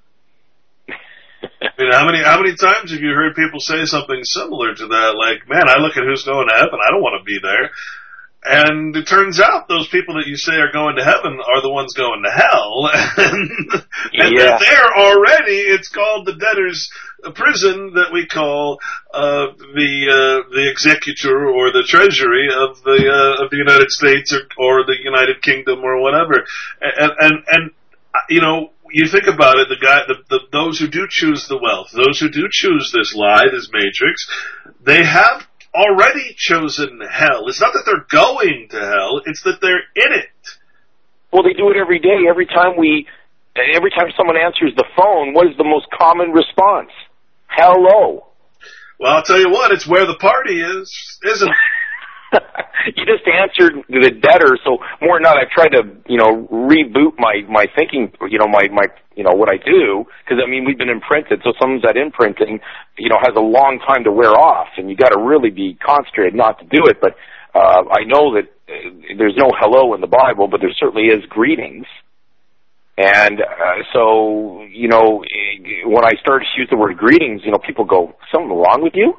[SPEAKER 9] I mean, how many how many times have you heard people say something similar to that? Like, man, I look at who's going to heaven. I don't want to be there. And it turns out those people that you say are going to heaven are the ones going to hell. and and
[SPEAKER 10] yeah.
[SPEAKER 9] they're there already. It's called the debtor's prison that we call uh, the uh, the executor or the treasury of the uh, of the United States or, or the United Kingdom or whatever. And, and, and you know, you think about it, the guy, the, the, those who do choose the wealth, those who do choose this lie, this matrix, they have already chosen hell. It's not that they're going to hell, it's that they're in it.
[SPEAKER 10] Well, they do it every day. Every time we, every time someone answers the phone, what is the most common response? Hello.
[SPEAKER 9] Well, I'll tell you what, it's where the party is, isn't it?
[SPEAKER 10] You just answered the debtor, so more than not, I've tried to, you know, reboot my, my thinking, you know, my, my, you know, what I do, because, I mean, we've been imprinted, so sometimes that imprinting, you know, has a long time to wear off, and you gotta really be concentrated not to do it, but, uh, I know that uh, there's no hello in the Bible, but there certainly is greetings. And, uh, so, you know, when I started to use the word greetings, you know, people go, something wrong with you?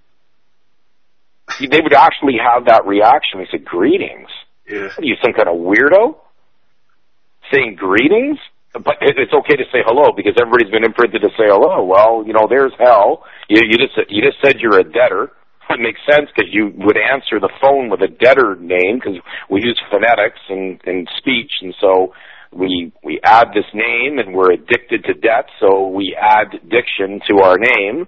[SPEAKER 10] They would actually have that reaction. They said, greetings?
[SPEAKER 9] Yeah.
[SPEAKER 10] What are you, some kind of weirdo? Saying greetings? But it's okay to say hello because everybody's been imprinted to say hello. Well, you know, there's hell. You, you just you just said you're a debtor. It makes sense because you would answer the phone with a debtor name because we use phonetics and, and speech, and so we we add this name, and we're addicted to debt, so we add diction to our name.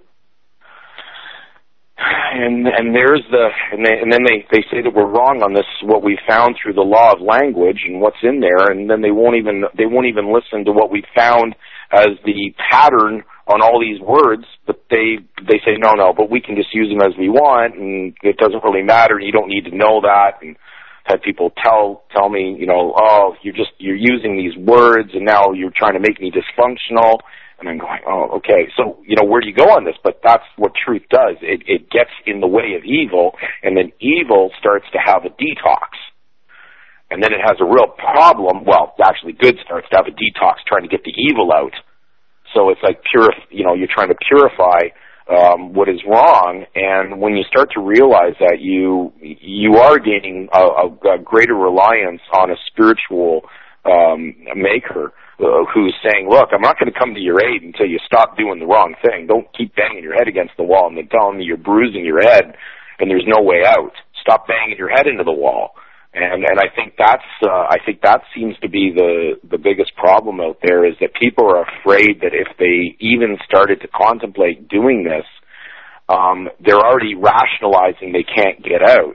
[SPEAKER 10] And and there's the and, they, and then they, they say that we're wrong on this, what we found through the law of language and what's in there, and then they won't even they won't even listen to what we found as the pattern on all these words. But they they say no no, but we can just use them as we want, and it doesn't really matter. You don't need to know that. And had people tell tell me, you know, oh, you're just you're using these words, and now you're trying to make me dysfunctional. And I'm going, oh, okay, so, you know, where do you go on this? But that's what truth does. It, it gets in the way of evil, and then evil starts to have a detox. And then it has a real problem. Well, actually, good starts to have a detox trying to get the evil out. So it's like, purif- you know, you're trying to purify um, what is wrong. And when you start to realize that you you are gaining a, a, a greater reliance on a spiritual um, maker, Uh, who's saying, look, I'm not going to come to your aid until you stop doing the wrong thing. Don't keep banging your head against the wall and then telling me you're bruising your head and there's no way out. Stop banging your head into the wall. And and I think that's uh, I think that seems to be the the biggest problem out there, is that people are afraid that if they even started to contemplate doing this, um, they're already rationalizing they can't get out.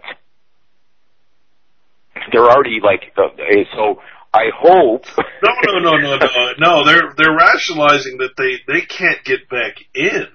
[SPEAKER 10] They're already like uh, so. I hope.
[SPEAKER 9] no, no, no, no, no, no. They're they're rationalizing that they, they can't get back in.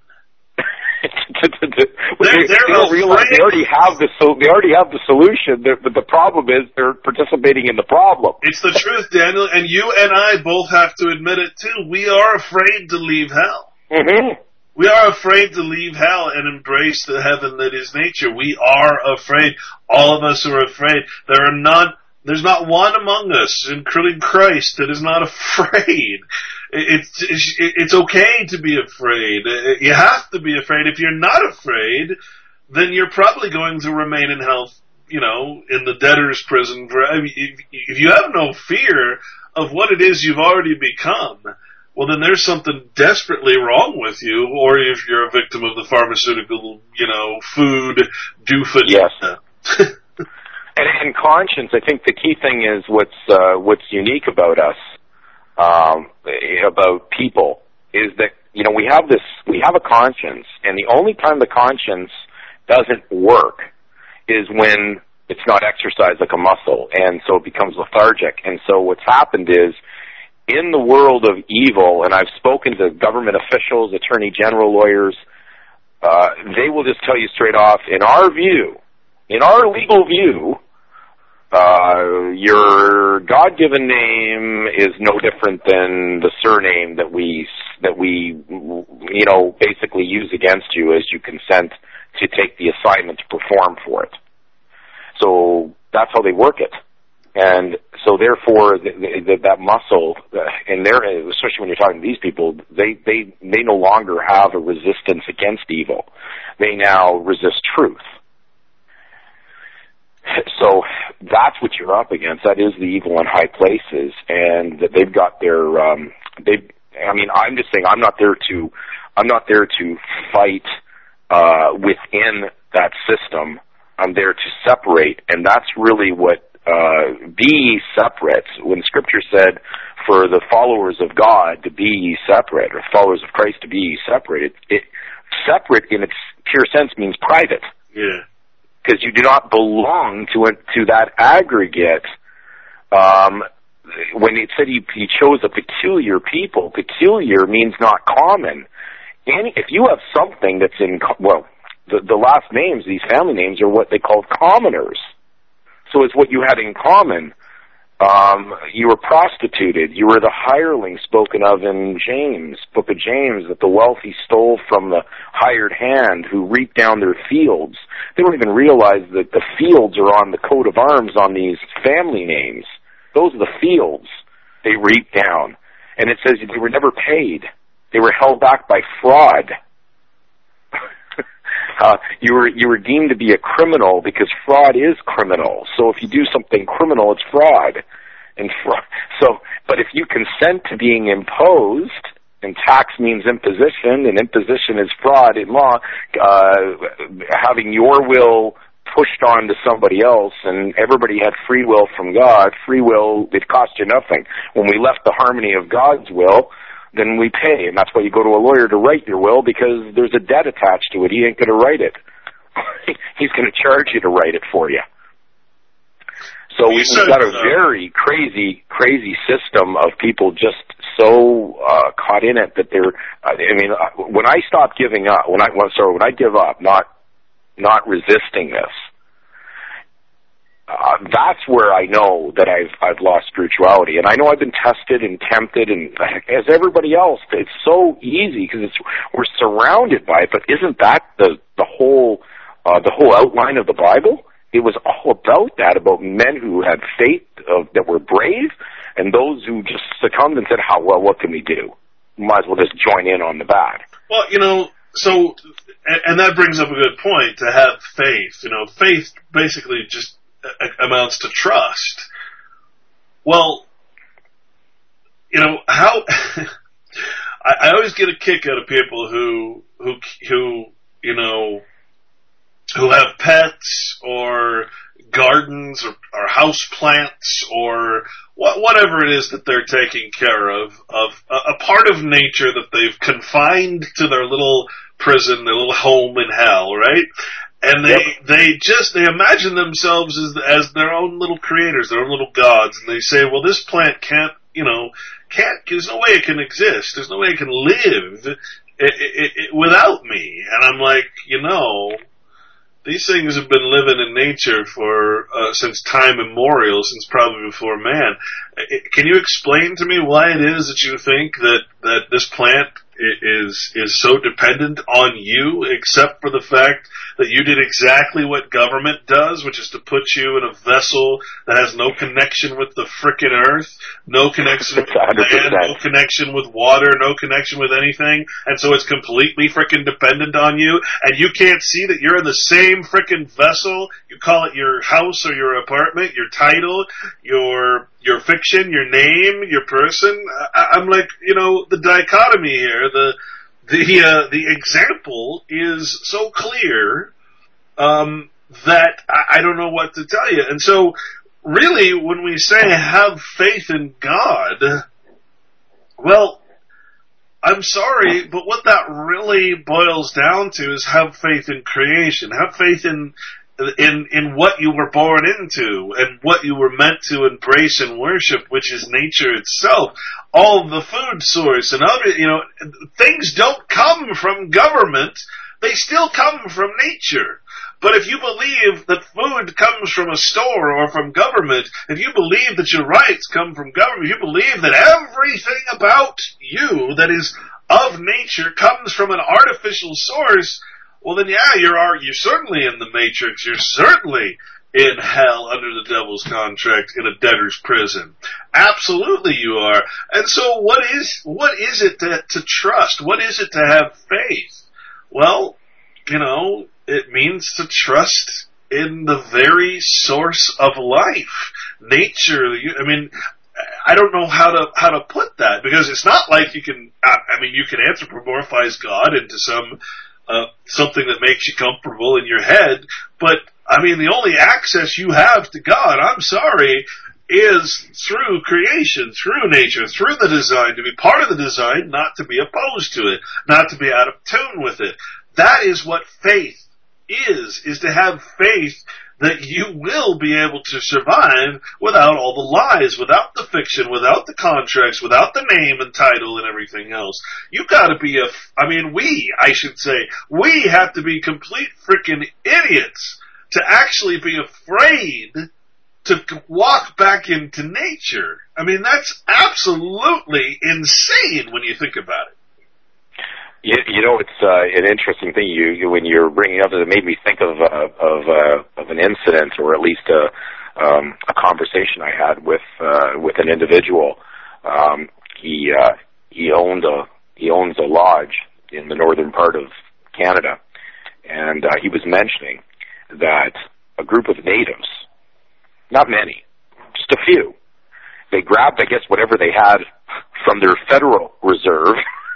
[SPEAKER 10] they're, they're they don't realize they already have the so they already have the solution. They're, but the problem is they're participating in the problem.
[SPEAKER 9] It's the truth, Daniel, and you and I both have to admit it too. We are afraid to leave hell.
[SPEAKER 10] Mm-hmm.
[SPEAKER 9] We are afraid to leave hell and embrace the heaven that is nature. We are afraid. All of us are afraid. There are none. There's not one among us, including Christ, that is not afraid. It's, it's, it's okay to be afraid. You have to be afraid. If you're not afraid, then you're probably going to remain in hell, you know, in the debtor's prison. For, I mean, if, if you have no fear of what it is you've already become, well, then there's something desperately wrong with you, or if you're a victim of the pharmaceutical, you know, food doofus.
[SPEAKER 10] Yes. And in conscience, I think the key thing is what's uh, what's unique about us, um, about people, is that, you know, we have this, we have a conscience, and the only time the conscience doesn't work is when it's not exercised like a muscle, and so it becomes lethargic. And so what's happened is, in the world of evil, and I've spoken to government officials, attorney general, lawyers, uh, they will just tell you straight off, in our view, in our legal view, Uh, your God-given name is no different than the surname that we, that we, you know, basically use against you as you consent to take the assignment to perform for it. So that's how they work it. And so therefore, the, the, that muscle, and they're, especially when you're talking to these people, they, they, they no longer have a resistance against evil. They now resist truth. so that's what you're up against. That is the evil in high places, and that they've got their. Um, they. I mean, I'm just saying, I'm not there to. I'm not there to fight uh, within that system. I'm there to separate, and that's really what uh, be ye separate. When Scripture said for the followers of God to be ye separate, or followers of Christ to be ye separate, it, it separate in its pure sense means private.
[SPEAKER 9] Yeah.
[SPEAKER 10] Because you do not belong to a, to that aggregate. Um, when it said he, he chose a peculiar people, peculiar means not common. Any, if you have something that's in, well, the, the last names, these family names, are what they call commoners. So it's what you had in common. Um, you were prostituted. You were the hireling spoken of in James, Book of James, that the wealthy stole from the hired hand who reaped down their fields. They don't even realize that the fields are on the coat of arms on these family names. Those are the fields they reaped down. And it says they were never paid. They were held back by fraud. Uh, you were you were deemed to be a criminal because fraud is criminal. So if you do something criminal, it's fraud. And fraud. So, but if you consent to being imposed, and tax means imposition, and imposition is fraud in law, uh, having your will pushed on to somebody else, and everybody had free will from God. Free will, it cost you nothing. When we left the harmony of God's will, then we pay, and that's why you go to a lawyer to write your will, because there's a debt attached to it. He ain't going to write it. He's going to charge you to write it for you. So we've got a very crazy, crazy system of people just so uh, caught in it that they're. I mean, when I stop giving up, when I well, sorry, when I give up, not not resisting this. Uh, that's where I know that I've I've lost spirituality, and I know I've been tested and tempted, and as everybody else, it's so easy because it's we're surrounded by it. But isn't that the the whole uh, the whole outline of the Bible? It was all about that, about men who had faith, uh, that were brave, and those who just succumbed and said, "How well? What can we do? Might as well just join in on the bad."
[SPEAKER 9] Well, you know. So, and that brings up a good point. To have faith, you know, faith basically just amounts to trust. Well, you know how I, I always get a kick out of people who who who you know who have pets or gardens or, or house plants or wh- whatever it is that they're taking care of, of a, a part of nature that they've confined to their little prison, their little home in hell, right? And they, yep. they just, they imagine themselves as, as their own little creators, their own little gods, and they say, well, this plant can't, you know, can't, there's no way it can exist, there's no way it can live it, it, it, without me. And I'm like, you know, these things have been living in nature for, uh, since time immemorial, since probably before man. It, can you explain to me why it is that you think that, that this plant is is so dependent on you, except for the fact that you did exactly what government does, which is to put you in a vessel that has no connection with the frickin' earth, no connection with land, no connection with water, no connection with anything, and so it's completely frickin' dependent on you, and you can't see that you're in the same frickin' vessel. You call it your house or your apartment, your title, your your fiction, your name, your person. I, I'm like, you know, the dichotomy here, the the uh, the example is so clear um, that I, I don't know what to tell you. And so, really, when we say have faith in God, well, I'm sorry, but what that really boils down to is have faith in creation, have faith in in in what you were born into and what you were meant to embrace and worship, which is nature itself. All the food source and other, you know, things don't come from government. They still come from nature. But if you believe that food comes from a store or from government, if you believe that your rights come from government, if you believe that everything about you that is of nature comes from an artificial source, well then yeah, you're you're certainly in the matrix, you're certainly in hell under the devil's contract in a debtor's prison. Absolutely you are. And so what is what is it to, to trust? What is it to have faith? Well, you know, it means to trust in the very source of life, nature. You, I mean, I don't know how to how to put that, because it's not like you can. I mean, you can anthropomorphize God into some uh, something that makes you comfortable in your head, but I mean, the only access you have to God, I'm sorry, is through creation, through nature, through the design, to be part of the design, not to be opposed to it, not to be out of tune with it. That is what faith is, is to have faith that you will be able to survive without all the lies, without the fiction, without the contracts, without the name and title and everything else. You've got to be a, I mean, we, I should say, we have to be complete freaking idiots to actually be afraid to walk back into nature. I mean, that's absolutely insane when you think about it.
[SPEAKER 10] You, you know, it's uh, an interesting thing. You, you when you're bringing up, it made me think of uh, of uh, of an incident, or at least a um, a conversation I had with uh, with an individual. Um, he uh, he owned a he owns a lodge in the northern part of Canada, and uh, he was mentioning that a group of natives, not many, just a few, they grabbed, I guess, whatever they had from their Federal Reserve,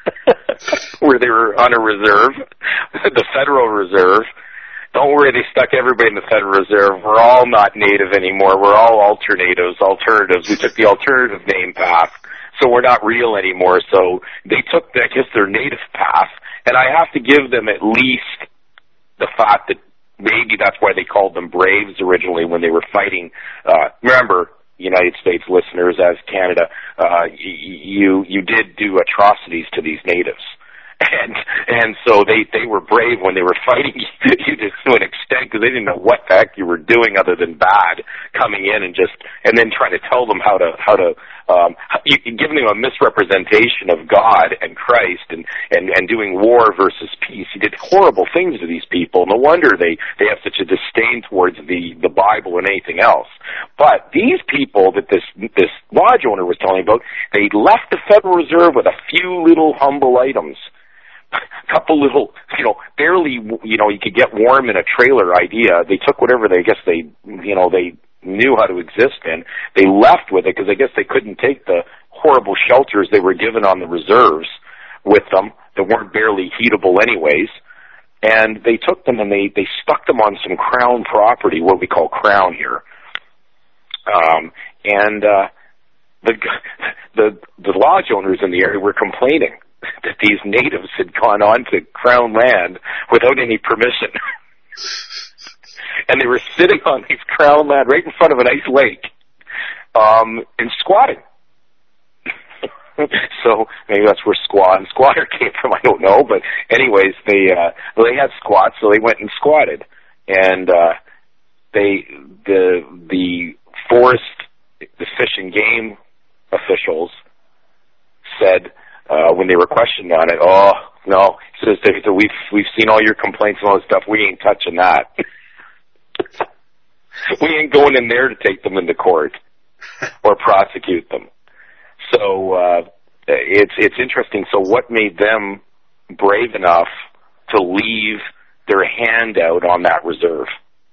[SPEAKER 10] where they were on a reserve, the Federal Reserve. Don't worry, they stuck everybody in the Federal Reserve. We're all not native anymore. We're all alternatives, alternatives. We took the alternative name path, so we're not real anymore. So they took, I guess, their native path, and I have to give them at least the fact that maybe that's why they called them Braves originally when they were fighting. Uh, remember, United States listeners, as Canada, uh, you you did do atrocities to these natives, and and so they they were brave when they were fighting you to an extent, because they didn't know what the heck you were doing other than bad, coming in and just and then trying to tell them how to how to um, you, giving them a misrepresentation of God and Christ, and, and and doing war versus peace. He did horrible things to these people. No wonder they they have such a disdain towards the the Bible and anything else. But these people that this this lodge owner was telling about, they left the Federal Reserve with a few little humble items. A couple little, you know, barely, you know, you could get warm in a trailer idea. They took whatever they, I guess they, you know, they knew how to exist in. They left with it because I guess they couldn't take the horrible shelters they were given on the reserves with them that weren't barely heatable anyways. And they took them and they, they stuck them on some Crown property, what we call Crown here. Um, and, uh, the, the, the lodge owners in the area were complaining that these natives had gone on to Crown land without any permission. And they were sitting on these Crown land right in front of a nice lake, um, and squatting. So maybe that's where squat and squatter came from, I don't know. But anyways, they, uh, well, they had squats, so they went and squatted. And, uh, they, the, the forest, the fish and game officials said, Uh, when they were questioned on it, oh, no, says so we've, we've seen all your complaints and all this stuff, we ain't touching that. We ain't going in there to take them into court or prosecute them. So, uh, it's, it's interesting. So what made them brave enough to leave their hand out on that reserve?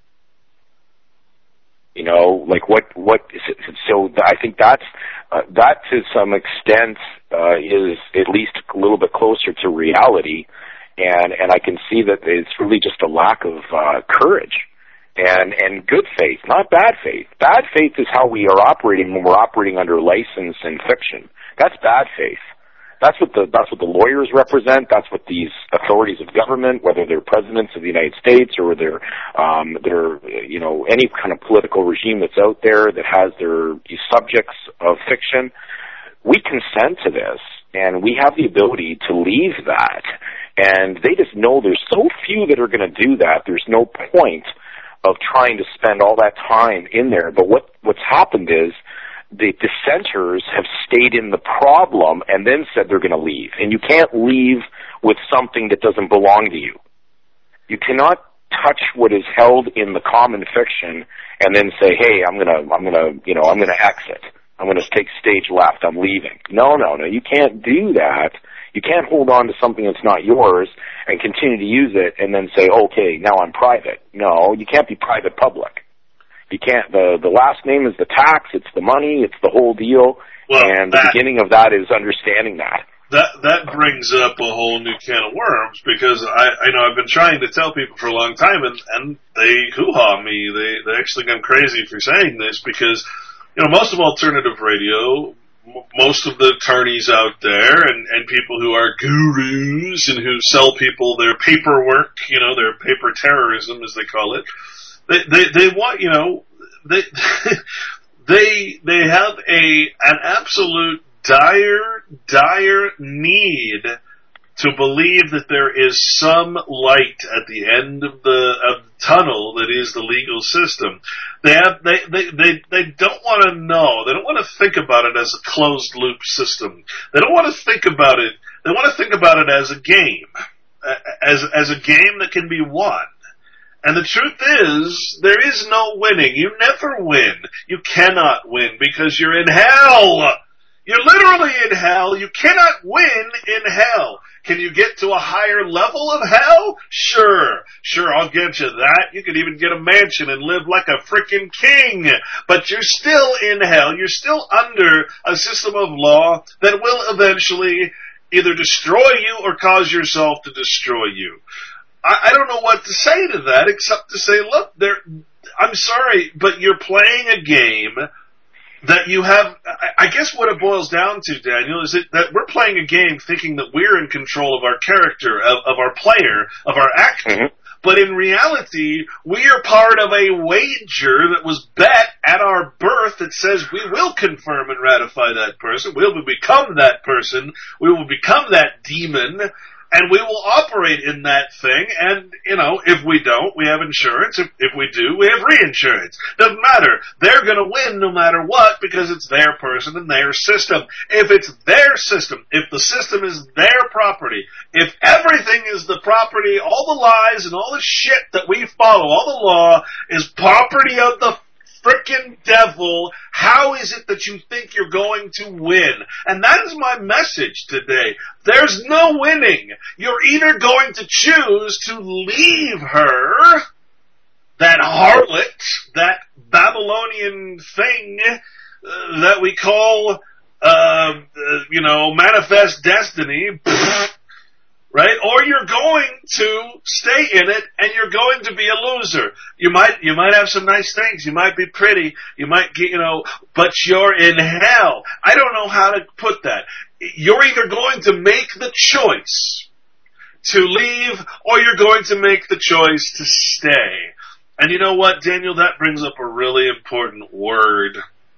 [SPEAKER 10] You know, like what, what is it? So I think that's, uh, that to some extent, uh, is at least a little bit closer to reality. And, and I can see that it's really just a lack of, uh, courage and, and good faith, not bad faith. Bad faith is how we are operating when we're operating under license and fiction. That's bad faith. That's what the that's what the lawyers represent. That's what these authorities of government, whether they're presidents of the United States or they're um, they're you know any kind of political regime that's out there that has their subjects of fiction. We consent to this, and we have the ability to leave that. And they just know there's so few that are going to do that. There's no point of trying to spend all that time in there. But what what's happened is, the dissenters have stayed in the problem and then said they're going to leave. And you can't leave with something that doesn't belong to you. You cannot touch what is held in the common fiction and then say, hey, I'm going to, I'm going to, you know, I'm going to exit. I'm going to take stage left. I'm leaving. No, no, no. You can't do that. You can't hold on to something that's not yours and continue to use it and then say, okay, now I'm private. No, you can't be private public. You can't. The the last name is the tax. It's the money. It's the whole deal.
[SPEAKER 9] Well,
[SPEAKER 10] and the
[SPEAKER 9] that,
[SPEAKER 10] beginning of that is understanding that.
[SPEAKER 9] That that brings up a whole new can of worms, because I, I know I've been trying to tell people for a long time, and, and they hoo-ha me. They they actually think I'm crazy for saying this, because you know most of alternative radio, m- most of the attorneys out there, and, and people who are gurus and who sell people their paperwork, you know, their paper terrorism as they call it, they they, they want you know they. They they have a an absolute dire, dire need to believe that there is some light at the end of the, of the tunnel that is the legal system. They have they, they, they, they don't want to know. They don't want to think about it as a closed loop system. They don't want to think about it. They want to think about it as a game, as as a game that can be won. And the truth is, there is no winning. You never win. You cannot win because you're in hell. You're literally in hell. You cannot win in hell. Can you get to a higher level of hell? Sure. Sure, I'll get you that. You could even get a mansion and live like a frickin' king. But you're still in hell. You're still under a system of law that will eventually either destroy you or cause yourself to destroy you. I don't know what to say to that except to say, look, there. I'm sorry, but you're playing a game that you have. I guess what it boils down to, Daniel, is that we're playing a game thinking that we're in control of our character, of, of our player, of our actor. Mm-hmm. But in reality, we are part of a wager that was bet at our birth that says we will confirm and ratify that person. We will become that person. We will become that demon. And we will operate in that thing, and, you know, if we don't, we have insurance. If, if we do, we have reinsurance. Doesn't matter. They're gonna win no matter what, because it's their person and their system. If it's their system, if the system is their property, if everything is the property, all the lies and all the shit that we follow, all the law, is property of the frickin' devil, how is it that you think you're going to win? And that is my message today. There's no winning. You're either going to choose to leave her, that harlot, that Babylonian thing uh, that we call, uh, uh, you know, manifest destiny, right? Or you're going to stay in it, and you're going to be a loser. You might, you might have some nice things. You might be pretty. You might get, you know, but you're in hell. I don't know how to put that. You're either going to make the choice to leave, or you're going to make the choice to stay. And you know what, Daniel? That brings up a really important word,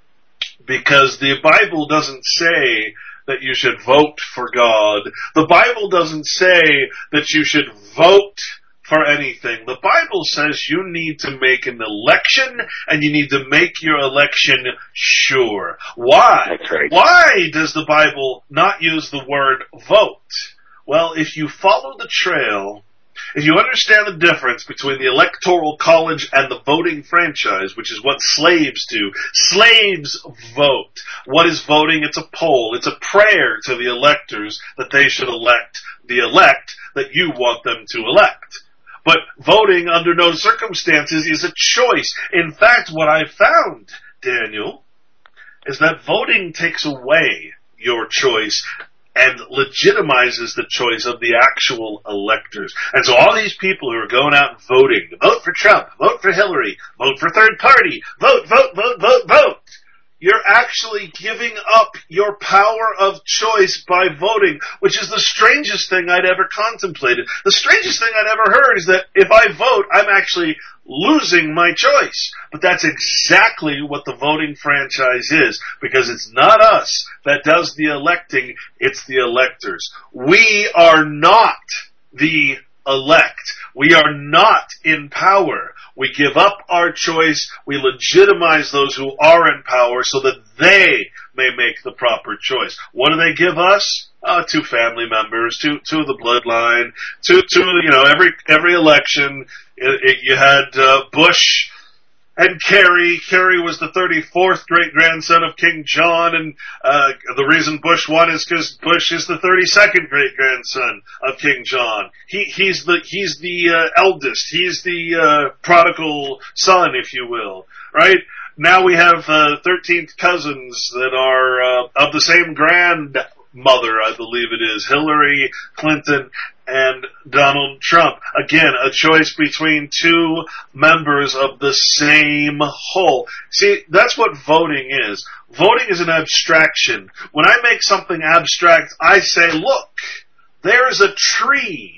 [SPEAKER 9] because the Bible doesn't say that you should vote for God. The Bible doesn't say that you should vote for anything. The Bible says you need to make an election, and you need to make your election sure. Why?
[SPEAKER 10] That's right.
[SPEAKER 9] Why does the Bible not use the word vote? Well, if you follow the trail, if you understand the difference between the electoral college and the voting franchise, which is what slaves do. Slaves vote. What is voting? It's a poll. It's a prayer to the electors that they should elect the elect that you want them to elect. But voting under no circumstances is a choice. In fact, what I found, Daniel, is that voting takes away your choice and legitimizes the choice of the actual electors. And so all these people who are going out and voting, vote for Trump, vote for Hillary, vote for third party, vote, vote, vote, vote, vote. You're actually giving up your power of choice by voting, which is the strangest thing I'd ever contemplated. The strangest thing I'd ever heard is that if I vote, I'm actually losing my choice. But that's exactly what the voting franchise is, because it's not us that does the electing, it's the electors. We are not the elect. We are not in power. We give up our choice. We legitimize those who are in power so that they may make the proper choice. What do they give us? Uh, two family members, two, two of the bloodline, two, two, you know, every, every election, it, it, you had, uh, Bush and Kerry. Kerry was the thirty-fourth great-grandson of King John, and uh, the reason Bush won is because Bush is the thirty-second great-grandson of King John. He, he's the he's the uh, eldest. He's the uh, prodigal son, if you will, right? Now we have uh, thirteenth cousins that are uh, of the same grandmother, I believe it is, Hillary Clinton and Donald Trump. Again, a choice between two members of the same whole. See, that's what voting is. Voting is an abstraction. When I make something abstract, I say, look, there's a tree.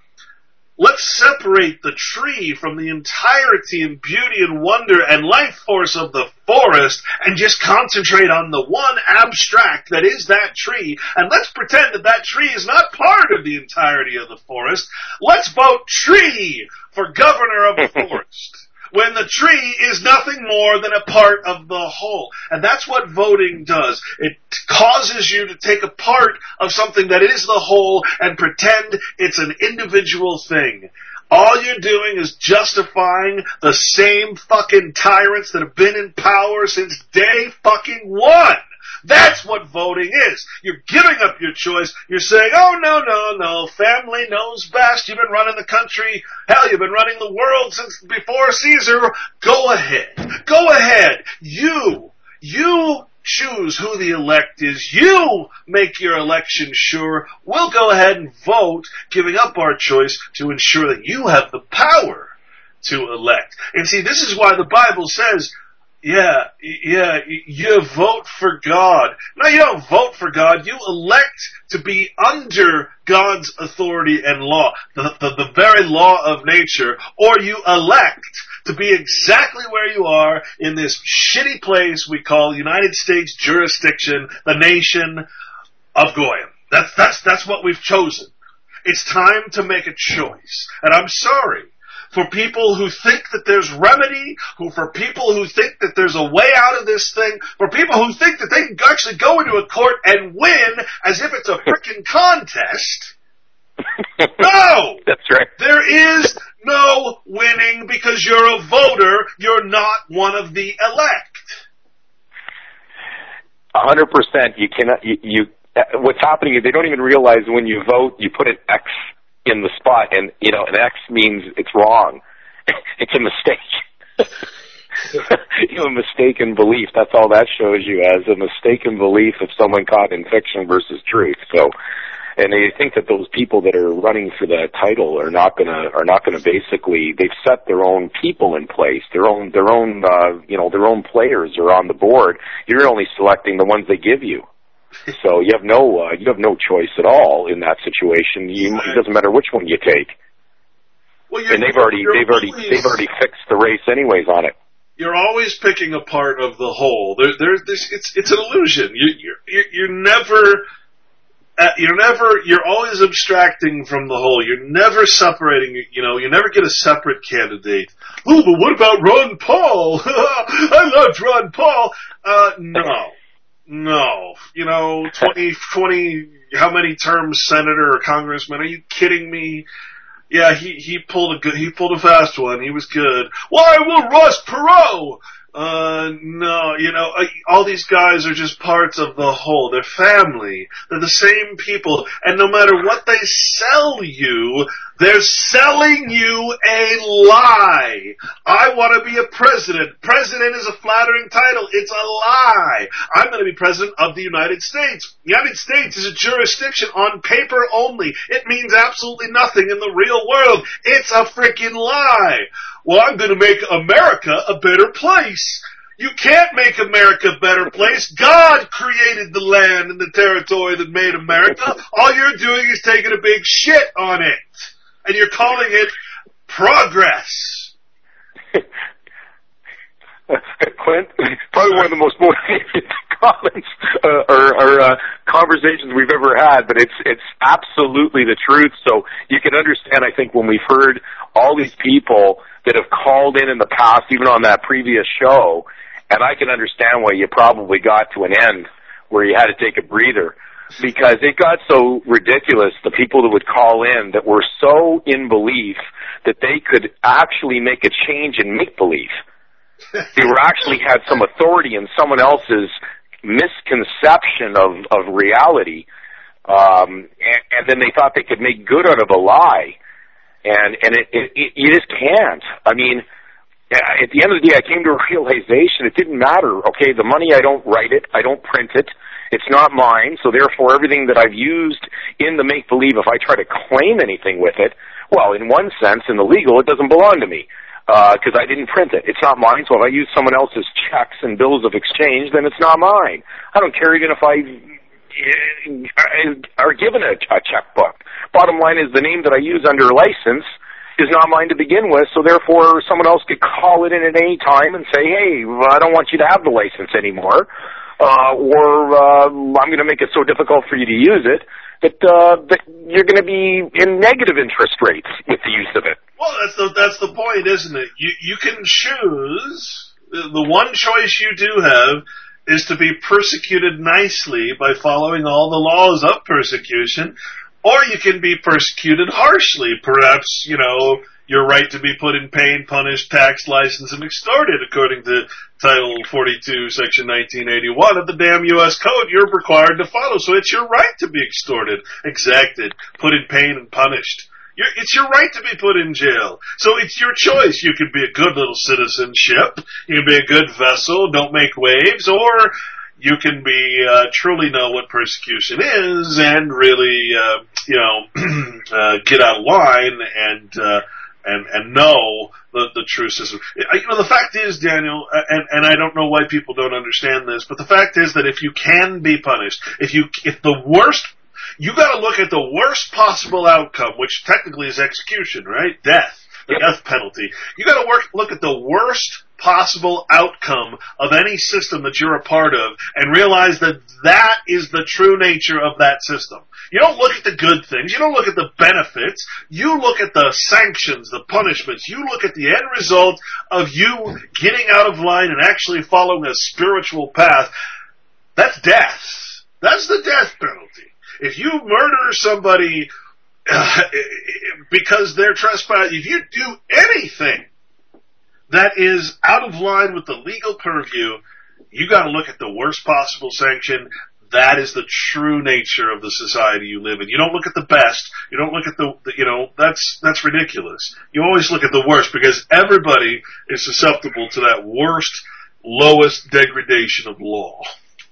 [SPEAKER 9] Let's separate the tree from the entirety and beauty and wonder and life force of the forest and just concentrate on the one abstract that is that tree. And let's pretend that that tree is not part of the entirety of the forest. Let's vote tree for governor of the forest, when the tree is nothing more than a part of the whole. And that's what voting does. It causes you to take a part of something that is the whole and pretend it's an individual thing. All you're doing is justifying the same fucking tyrants that have been in power since day fucking one. That's what voting is. You're giving up your choice. You're saying, oh, no, no, no, family knows best. You've been running the country. Hell, you've been running the world since before Caesar. Go ahead. Go ahead. You, you choose who the elect is. You make your election sure. We'll go ahead and vote, giving up our choice to ensure that you have the power to elect. And see, this is why the Bible says, Yeah, yeah, you vote for God. No, you don't vote for God. You elect to be under God's authority and law, the, the, the very law of nature, or you elect to be exactly where you are in this shitty place we call United States jurisdiction, the nation of Goyim. That's, that's, that's what we've chosen. It's time to make a choice. And I'm sorry. For people who think that there's remedy, who for people who think that there's a way out of this thing, for people who think that they can actually go into a court and win as if it's a frickin' contest. No!
[SPEAKER 10] That's right.
[SPEAKER 9] There is no winning because you're a voter, you're not one of the elect.
[SPEAKER 10] A hundred percent. You cannot, you, you, what's happening is they don't even realize when you vote, you put an X in the spot, and, you know, an X means it's wrong. It's a mistake. You know, a mistaken belief. That's all that shows you as, a mistaken belief of someone caught in fiction versus truth. So, and they think that those people that are running for the title are not gonna, are not gonna basically, they've set their own people in place, their own, their own, uh, you know, their own players are on the board. You're only selecting the ones they give you. So you have no uh, you have no choice at all in that situation. You, it doesn't matter which one you take.
[SPEAKER 9] Well,
[SPEAKER 10] and they've already they've already
[SPEAKER 9] always,
[SPEAKER 10] they've already fixed the race anyways on it.
[SPEAKER 9] You're always picking a part of the whole. There, there's this. It's it's an illusion. You you're you're never. Uh, you're never. You're always abstracting from the whole. You're never separating. You know. You never get a separate candidate. Oh, but what about Ron Paul? I loved Ron Paul. Uh, no. No, you know, twenty, twenty, how many terms senator or congressman? Are you kidding me? Yeah, he, he pulled a good, he pulled a fast one. He was good. Why will Ross Perot? Uh, no, you know, all these guys are just parts of the whole. They're family. They're the same people. And no matter what they sell you, they're selling you a lie. I want to be a president. President is a flattering title. It's a lie. I'm going to be president of the United States. The United States is a jurisdiction on paper only. It means absolutely nothing in the real world. It's a freaking lie. Well, I'm going to make America a better place. You can't make America a better place. God created the land and the territory that made America. All you're doing is taking a big shit on it. And you're calling it progress.
[SPEAKER 10] Clint, probably one of the most motivated comments uh, or, or uh, conversations we've ever had, but it's it's absolutely the truth. So you can understand, I think, when we've heard all these people that have called in in the past, even on that previous show, and I can understand why you probably got to an end where you had to take a breather, because it got so ridiculous, the people that would call in that were so in belief that they could actually make a change in make-believe. They were actually had some authority in someone else's misconception of, of reality, um, and, and then they thought they could make good out of a lie. And, and it, it, it, you just can't. I mean, at the end of the day, I came to a realization it didn't matter. Okay, the money, I don't write it, I don't print it, it's not mine, so therefore everything that I've used in the make-believe, if I try to claim anything with it, well, in one sense, in the legal, it doesn't belong to me, because uh, I didn't print it. It's not mine, so if I use someone else's checks and bills of exchange, then it's not mine. I don't care even if I are given a, a checkbook. Bottom line is the name that I use under license is not mine to begin with, so therefore someone else could call it in at any time and say, hey, I don't want you to have the license anymore, uh, or uh, I'm going to make it so difficult for you to use it that, uh, that you're going to be in negative interest rates with the use of it.
[SPEAKER 9] Well, that's the, that's the point, isn't it? You, you can choose, the one choice you do have is to be persecuted nicely by following all the laws of persecution, or you can be persecuted harshly. Perhaps, you know, your right to be put in pain, punished, taxed, licensed, and extorted, according to Title forty-two, Section nineteen eighty-one of the damn U S Code, you're required to follow. So it's your right to be extorted, exacted, put in pain, and punished. You're, it's your right to be put in jail. So it's your choice. You can be a good little citizen ship, you can be a good vessel, don't make waves, or you can be uh, truly know what persecution is and really, uh, you know, uh, get out of line and uh, and and know the the true system. You know, the fact is, Daniel, and and I don't know why people don't understand this, but the fact is that if you can be punished, if you if the worst, you got to look at the worst possible outcome, which technically is execution, right? Death, the death penalty. You got to work look at the worst possible outcome of any system that you're a part of and realize that that is the true nature of that system. You don't look at the good things. You don't look at the benefits. You look at the sanctions, the punishments. You look at the end result of you getting out of line and actually following a spiritual path. That's death. That's the death penalty. If you murder somebody uh, because they're trespassing, if you do anything that is out of line with the legal purview, you got to look at the worst possible sanction. That is the true nature of the society you live in. You don't look at the best. You don't look at the, the you know, that's that's ridiculous. You always look at the worst because everybody is susceptible to that worst, lowest degradation of law.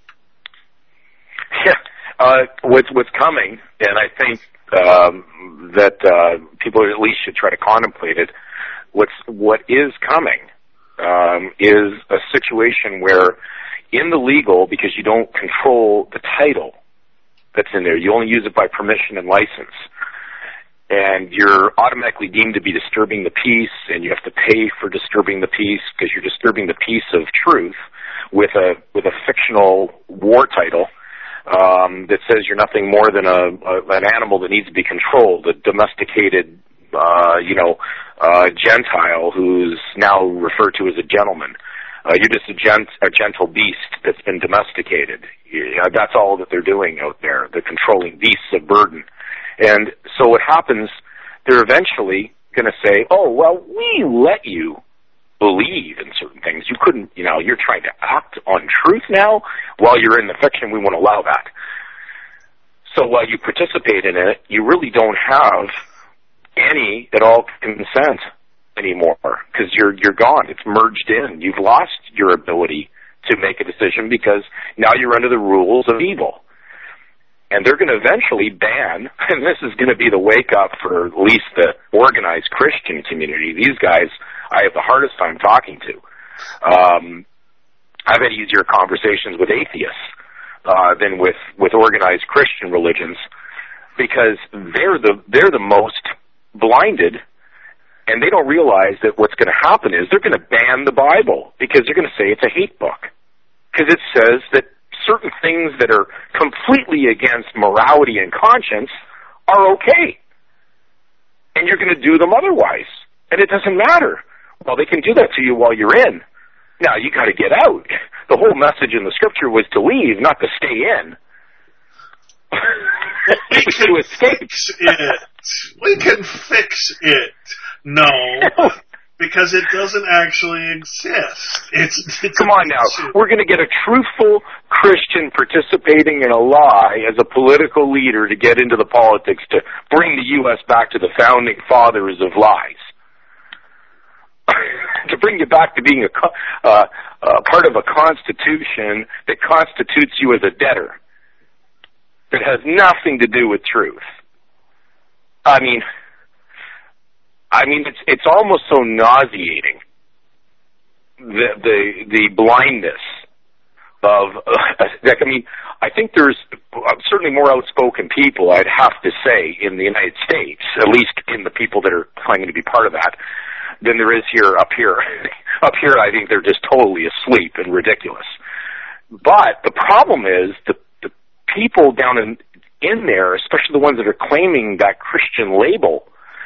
[SPEAKER 10] Yeah, uh, what's what's coming, and I think um, that uh, people at least should try to contemplate it. What's what is coming um, is a situation where, in the legal, because you don't control the title that's in there, you only use it by permission and license, and you're automatically deemed to be disturbing the peace, and you have to pay for disturbing the peace because you're disturbing the peace of truth with a with a fictional war title um, that says you're nothing more than a, a an animal that needs to be controlled, a domesticated, uh, you know, uh, Gentile who's now referred to as a gentleman. Uh, you're just a, gent- a gentle beast that's been domesticated. You, uh, that's all that they're doing out there. They're controlling beasts of burden. And so what happens, they're eventually going to say, oh, well, we let you believe in certain things. You couldn't, you know, you're trying to act on truth now while you're in the fiction. We won't allow that. So while you participate in it, you really don't have any at all consent anymore because you're you're gone. It's merged in. You've lost your ability to make a decision because now you're under the rules of evil. And they're going to eventually ban, and this is going to be the wake-up for at least the organized Christian community. These guys I have the hardest time talking to. Um, I've had easier conversations with atheists uh, than with, with organized Christian religions because they're the they're the most blinded, and they don't realize that what's going to happen is they're going to ban the Bible because they're going to say it's a hate book because it says that certain things that are completely against morality and conscience are okay, and you're going to do them otherwise, and it doesn't matter. Well, they can do that to you while you're in. Now, you got to get out. The whole message in the scripture was to leave, not to stay in.
[SPEAKER 9] We can fix it. We can fix it. No, because because it doesn't actually exist. It's, it's
[SPEAKER 10] Come on now. We're going to get a truthful Christian participating in a lie as a political leader to get into the politics to bring the U S back to the founding fathers of lies. To bring you back to being a uh, uh, part of a constitution that constitutes you as a debtor. That has nothing to do with truth. I mean, I mean, it's it's almost so nauseating. The the the blindness of uh, like, I mean, I think there's certainly more outspoken people, I'd have to say, in the United States, at least in the people that are claiming to be part of that, than there is here up here. Up here, I think they're just totally asleep and ridiculous. But the problem is the the people down in in there, especially the ones that are claiming that Christian label,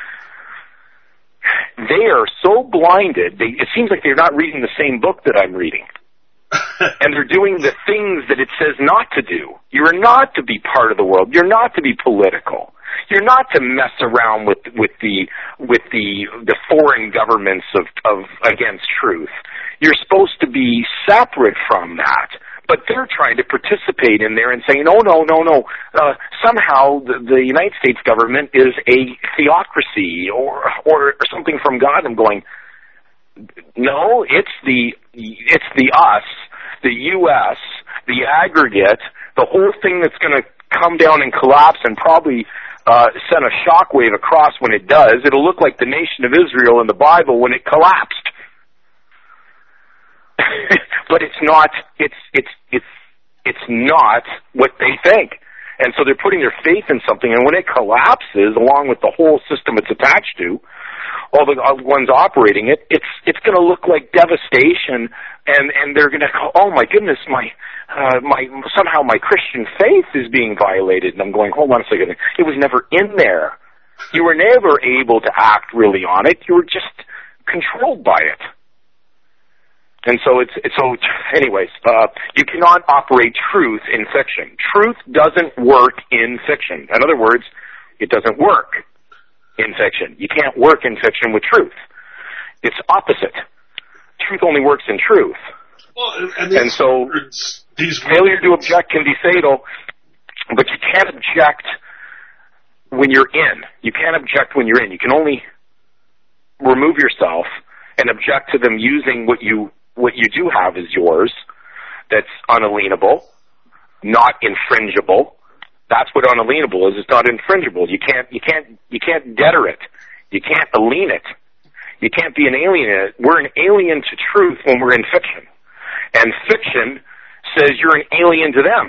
[SPEAKER 10] they are so blinded. They, it seems like they're not reading the same book that I'm reading. And they're doing the things that it says not to do. You're not to be part of the world. You're not to be political. You're not to mess around with with the with the the foreign governments of of against truth. You're supposed to be separate from that. But they're trying to participate in there and saying, no, no, no, no. Uh, somehow the, the United States government is a theocracy or, or or something from God. I'm going, no, it's the it's the us, the U S, the aggregate, the whole thing that's going to come down and collapse and probably uh, send a shockwave across when it does. It'll look like the nation of Israel in the Bible when it collapsed. But it's not, it's, it's, it's, it's not what they think. And so they're putting their faith in something, and when it collapses, along with the whole system it's attached to, all the ones operating it, it's, it's gonna look like devastation, and, and they're gonna go, oh my goodness, my, uh, my, somehow my Christian faith is being violated. And I'm going, hold on a second, it was never in there. You were never able to act really on it, you were just controlled by it. And so it's, it's so anyways, uh, you cannot operate truth in fiction. Truth doesn't work in fiction. In other words, it doesn't work in fiction. You can't work in fiction with truth. It's opposite. Truth only works in truth.
[SPEAKER 9] Well, and,
[SPEAKER 10] and so
[SPEAKER 9] words, these
[SPEAKER 10] failure to object can be fatal, but you can't object when you're in. You can't object when you're in. You can only remove yourself and object to them using what you what you do have is yours, that's unalienable, not infringible. That's what unalienable is. It's not infringible. You can't, you can't, you can't debtor it. You can't alien it. You can't be an alien in it. We're an alien to truth when we're in fiction. And fiction says you're an alien to them.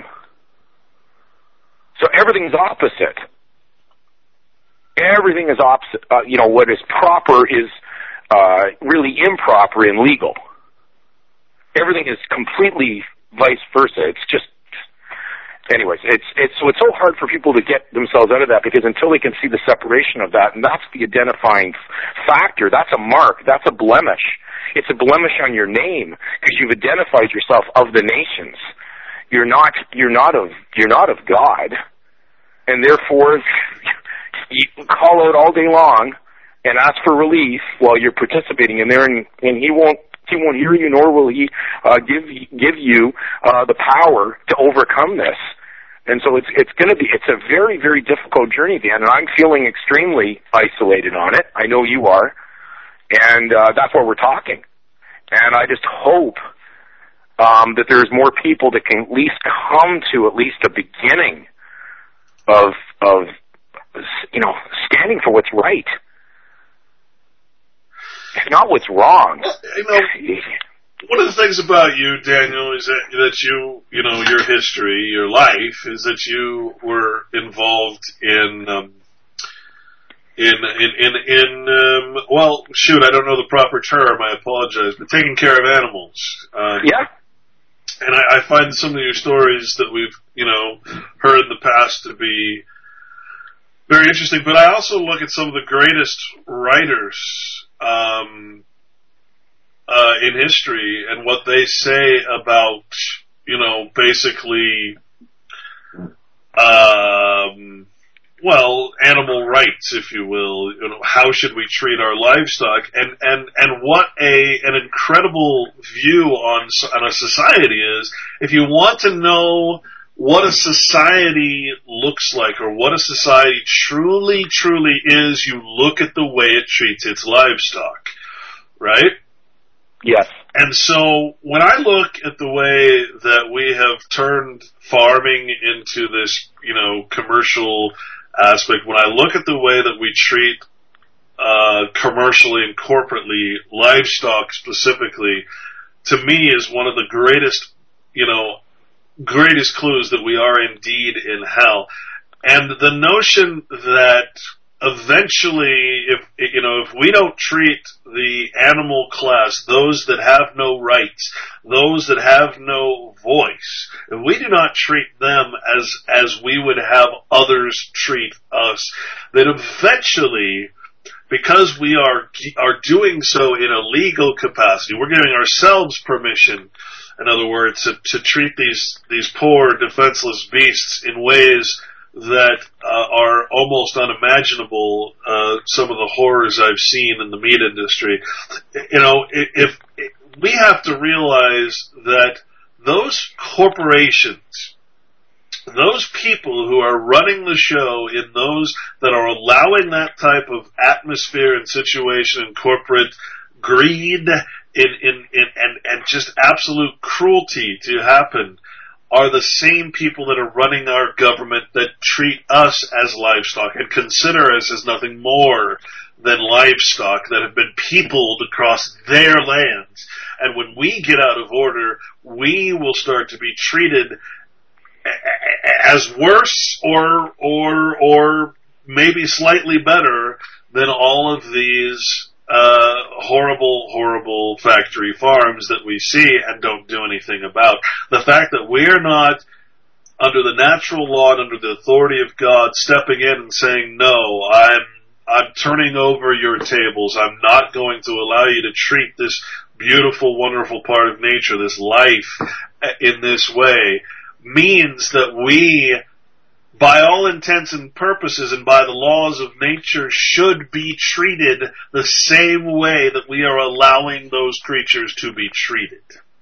[SPEAKER 10] So everything's opposite. Everything is opposite. Uh, you know, what is proper is uh, really improper and legal. Everything is completely vice versa. It's just, anyways, it's it's so it's so hard for people to get themselves out of that, because until they can see the separation of that, and that's the identifying factor, that's a mark, that's a blemish. It's a blemish on your name because you've identified yourself of the nations. You're not you're not of you're not of God, and therefore you call out all day long and ask for relief while you're participating in there, and, and he won't. He won't hear you, nor will he uh, give give you uh, the power to overcome this. And so it's it's going to be it's a very very difficult journey, Dan. And I'm feeling extremely isolated on it. I know you are, and uh, that's why we're talking. And I just hope um, that there's more people that can at least come to at least a beginning of of you know standing for what's right. Not what's wrong.
[SPEAKER 9] Well, you know, one of the things about you, Daniel, is that, that you, you know, your history, your life, is that you were involved in, um, in, in, in, in um, well, shoot, I don't know the proper term, I apologize, but taking care of animals. Um,
[SPEAKER 10] yeah.
[SPEAKER 9] And I, I find some of your stories that we've, you know, heard in the past to be very interesting, but I also look at some of the greatest writers um, uh, in history and what they say about, you know, basically, um, well, animal rights, if you will. You know, how should we treat our livestock? And and and what a an incredible view on on a society is. If you want to know what a society looks like, or what a society truly, truly is, you look at the way it treats its livestock, right?
[SPEAKER 10] Yes.
[SPEAKER 9] And so when I look at the way that we have turned farming into this, you know, commercial aspect, when I look at the way that we treat uh commercially and corporately livestock specifically, to me is one of the greatest, you know, greatest clues that we are indeed in hell. And the notion that eventually, if, you know, if we don't treat the animal class, those that have no rights, those that have no voice, if we do not treat them as, as we would have others treat us, then eventually, because we are, are doing so in a legal capacity, we're giving ourselves permission, in other words, to, to treat these, these poor, defenseless beasts in ways that uh, are almost unimaginable, uh, some of the horrors I've seen in the meat industry. You know, if, if we have to realize that those corporations, those people who are running the show, in those that are allowing that type of atmosphere and situation and corporate greed in, in, in, and, and just absolute cruelty to happen, are the same people that are running our government that treat us as livestock and consider us as nothing more than livestock that have been peopled across their lands. And when we get out of order, we will start to be treated as worse or, or, or maybe slightly better than all of these Uh, horrible, horrible factory farms that we see and don't do anything about. The fact that we're not, under the natural law and under the authority of God, stepping in and saying, no, I'm, I'm turning over your tables. I'm not going to allow you to treat this beautiful, wonderful part of nature, this life, in this way, means that we, by all intents and purposes and by the laws of nature, should be treated the same way that we are allowing those creatures to be treated.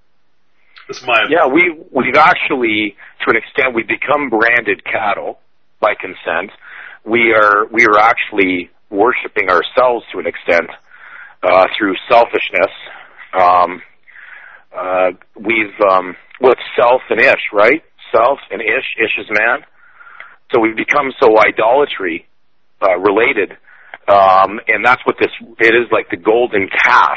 [SPEAKER 9] That's my opinion.
[SPEAKER 10] Yeah, we, we've actually, to an extent, we've become branded cattle by consent. We are, we are actually worshiping ourselves to an extent, uh, through selfishness. Um, uh, we've, um, well, it's self and ish, right? Self and ish, ish is man. So we've become so idolatry uh, related, um, and that's what this, it is like the golden calf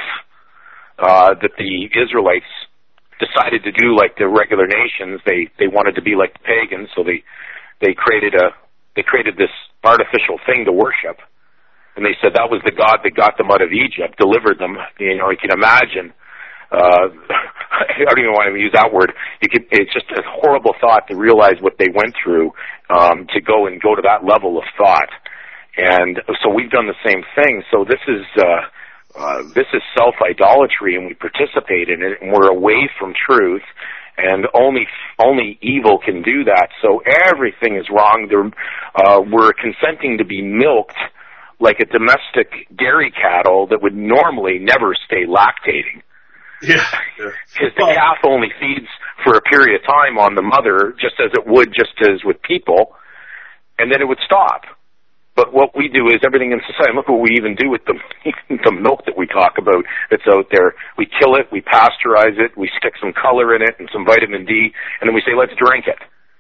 [SPEAKER 10] uh, that the Israelites decided to do like the regular nations. They they wanted to be like the pagans, so they they created a they created this artificial thing to worship, and they said that was the God that got them out of Egypt, delivered them. You know, you can imagine. Uh, I don't even want to use that word. You could, it's just a horrible thought to realize what they went through, um, to go and go to that level of thought. And so we've done the same thing. So this is, uh, uh, this is self-idolatry, and we participate in it, and we're away from truth, and only, only evil can do that. So everything is wrong. They're, uh, we're consenting to be milked like a domestic dairy cattle that would normally never stay lactating.
[SPEAKER 9] Yeah, yeah.
[SPEAKER 10] Because the calf only feeds for a period of time on the mother, just as it would just as with people, and then it would stop. But what we do is everything in society, look what we even do with the, the milk that we talk about that's out there. We kill it, we pasteurize it, we stick some color in it and some vitamin D, and then we say, let's drink it.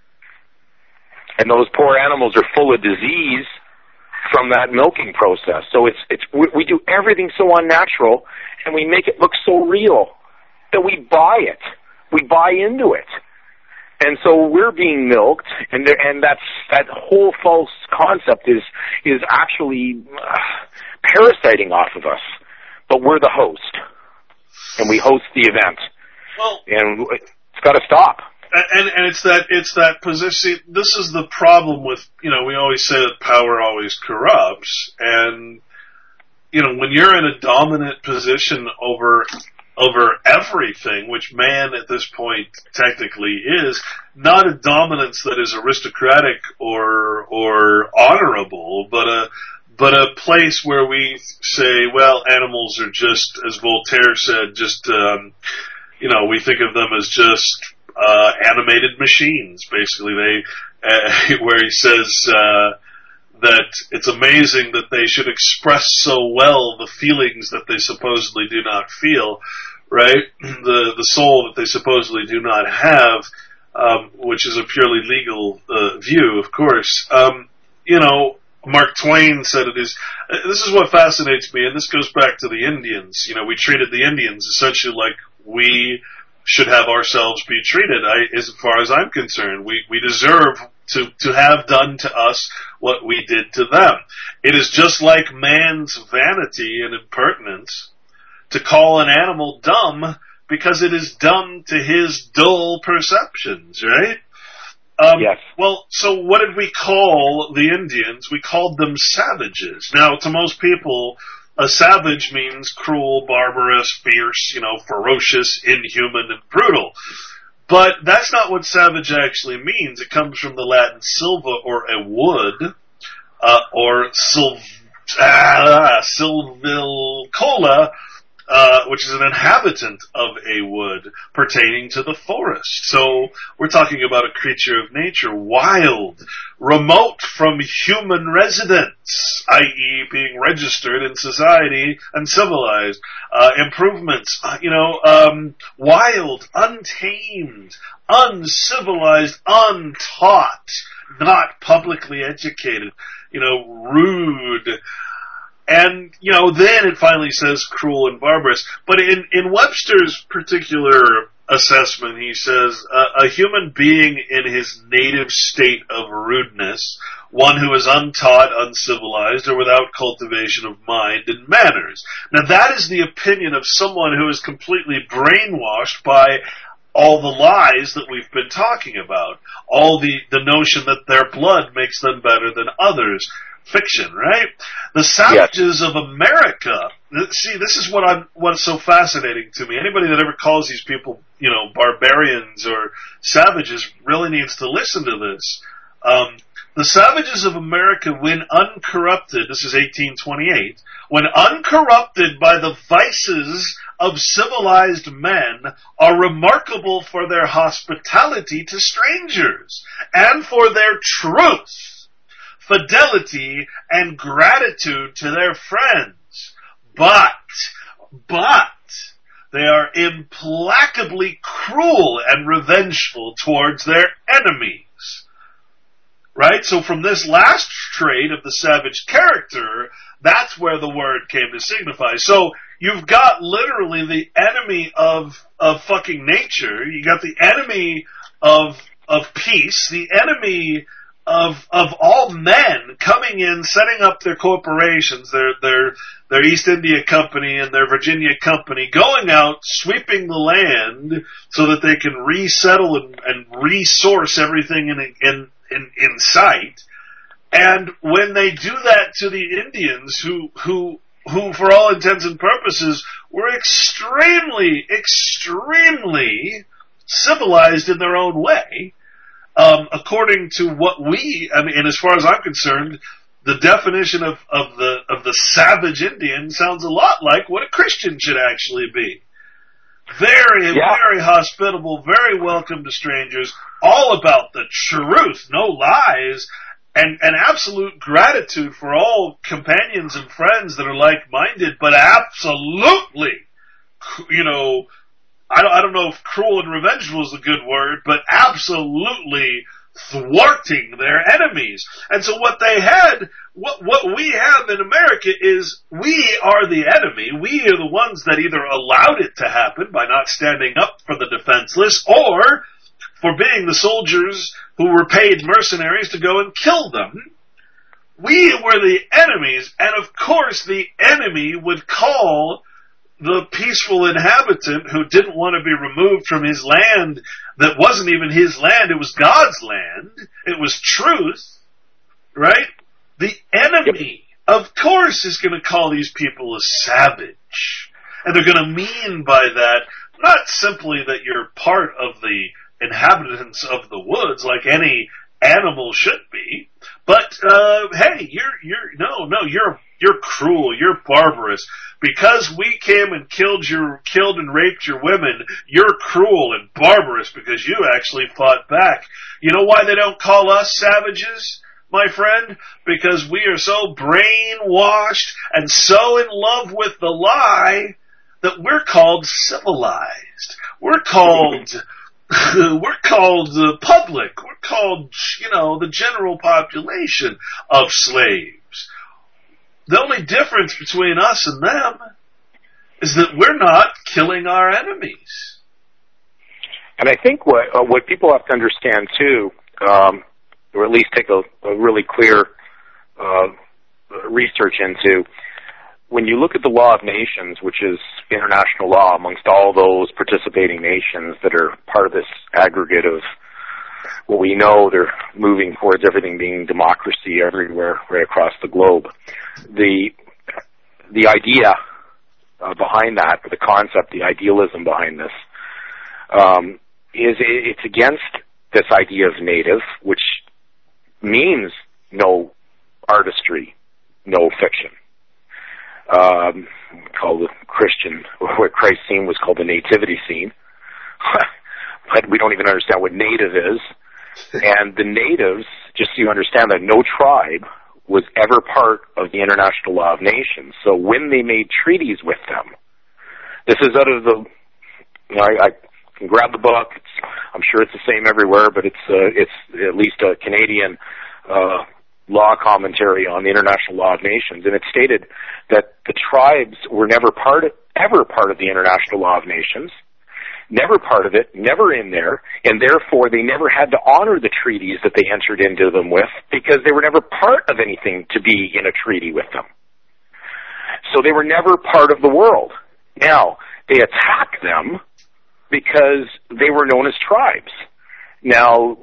[SPEAKER 10] And those poor animals are full of disease from that milking process. So it's, it's, we, we do everything so unnatural, and we make it look so real that we buy it. We buy into it. And so we're being milked, and there, and that's, that whole false concept is, is actually uh, parasiting off of us. But we're the host, and we host the event.
[SPEAKER 9] Well,
[SPEAKER 10] and it's got to stop.
[SPEAKER 9] And, and it's that, it's that position. This is the problem with, you know, we always say that power always corrupts, and, you know, when you're in a dominant position over over everything, which man at this point technically is, not a dominance that is aristocratic or or honorable, but a but a place where we say, well, animals are just, as Voltaire said, just um, you know, we think of them as just uh, animated machines. Basically, they uh, where he says uh, that it's amazing that they should express so well the feelings that they supposedly do not feel, right? The the soul that they supposedly do not have, um, which is a purely legal uh, view, of course. Um, you know, Mark Twain said it is, uh, this is what fascinates me, and this goes back to the Indians. You know, we treated the Indians essentially like we should have ourselves be treated. I, as far as I'm concerned, we, we deserve to, to have done to us what we did to them. It is just like man's vanity and impertinence to call an animal dumb because it is dumb to his dull perceptions, right? Um,
[SPEAKER 10] yes.
[SPEAKER 9] Well, so what did we call the Indians? We called them savages. Now, to most people, a savage means cruel, barbarous, fierce, you know, ferocious, inhuman, and brutal. But that's not what savage actually means. It comes from the Latin silva, or a wood, uh, or silv, ah, silvicola, uh, which is an inhabitant of a wood pertaining to the forest. So we're talking about a creature of nature, wild, remote from human residence, that is being registered in society and civilized. Uh, improvements, uh, you know, um, wild, untamed, uncivilized, untaught, not publicly educated, you know, rude. And, you know, then it finally says cruel and barbarous. But in, in Webster's particular assessment, he says, uh, a human being in his native state of rudeness, one who is untaught, uncivilized, or without cultivation of mind and manners. Now that is the opinion of someone who is completely brainwashed by all the lies that we've been talking about. All the, the notion that their blood makes them better than others. Fiction, right? The savages yes. of America. See, this is what I'm. What's so fascinating to me. Anybody that ever calls these people, you know, barbarians or savages, really needs to listen to this. Um, the savages of America, when uncorrupted, this is eighteen twenty-eight, when uncorrupted by the vices of civilized men, are remarkable for their hospitality to strangers and for their truth, fidelity, and gratitude to their friends. But, but, they are implacably cruel and revengeful towards their enemies. Right? So from this last trait of the savage character, that's where the word came to signify. So, you've got literally the enemy of, of fucking nature, you got the enemy of, of peace, the enemy Of of all men coming in, setting up their corporations, their their their East India Company and their Virginia Company, going out, sweeping the land so that they can resettle and, and resource everything in in in in sight. And when they do that to the Indians, who who who for all intents and purposes were extremely extremely civilized in their own way. Um, according to what we, I mean, and as far as I'm concerned, the definition of, of the of the savage Indian sounds a lot like what a Christian should actually be. Very, yeah. very hospitable, very welcome to strangers, all about the truth, no lies, and, and absolute gratitude for all companions and friends that are like-minded, but absolutely, you know, I don't, I don't know if cruel and revengeful is a good word, but absolutely thwarting their enemies. And so what they had, what, what we have in America is we are the enemy. We are the ones that either allowed it to happen by not standing up for the defenseless, or for being the soldiers who were paid mercenaries to go and kill them. We were the enemies, and of course the enemy would call the peaceful inhabitant who didn't want to be removed from his land that wasn't even his land, it was God's land, it was truth, right? The enemy, of course, is going to call these people a savage. And they're going to mean by that not simply that you're part of the inhabitants of the woods like any animal should be, but uh, hey, you're you're no no you're you're cruel, you're barbarous. Because we came and killed your killed and raped your women, you're cruel and barbarous because you actually fought back. You know why they don't call us savages, my friend? Because we are so brainwashed and so in love with the lie that we're called civilized. We're called we're called the public. We're called, you know, the general population of slaves. The only difference between us and them is that we're not killing our enemies.
[SPEAKER 10] And I think what uh, what people have to understand too, um, or at least take a, a really clear uh, research into, when you look at the Law of Nations, which is international law amongst all those participating nations that are part of this aggregate of what we know they're moving towards everything being democracy everywhere, right across the globe. The the idea uh, behind that, or the concept, the idealism behind this, um, is it's against this idea of native, which means no artistry, no fiction. Um, called the Christian, what Christ's scene was called the nativity scene. But we don't even understand what native is. And the natives, just so you understand that, no tribe was ever part of the International Law of Nations. So when they made treaties with them, this is out of the, you know, I, I can grab the book. It's, I'm sure it's the same everywhere, but it's uh, it's at least a Canadian uh, law commentary on the International Law of Nations, and it stated that the tribes were never part of, ever part of the International Law of Nations. Never part of it, never in there, and therefore they never had to honor the treaties that they entered into them with because they were never part of anything to be in a treaty with them. So they were never part of the world. Now, they attacked them because they were known as tribes. Now,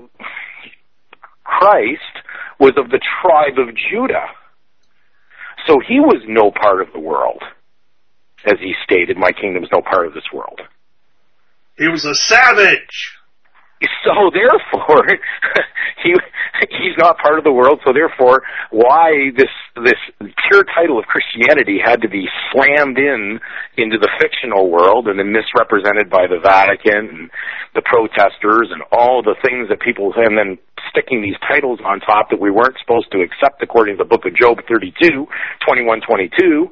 [SPEAKER 10] Christ was of the tribe of Judah. So he was no part of the world. As he stated, my kingdom is no part of this world.
[SPEAKER 9] He was a savage.
[SPEAKER 10] So therefore, he he's not part of the world. So therefore, why this this pure title of Christianity had to be slammed in into the fictional world and then misrepresented by the Vatican and the protesters and all the things that people, and then sticking these titles on top that we weren't supposed to accept according to the book of Job thirty-two, twenty-one, twenty-two.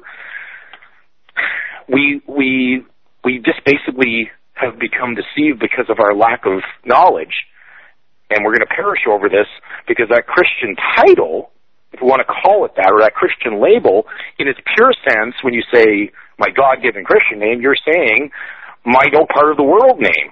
[SPEAKER 10] We we we just basically have become deceived because of our lack of knowledge, and we're going to perish over this because that Christian title, if you want to call it that, or that Christian label, in its pure sense, when you say my God-given Christian name, you're saying my no part of the world name.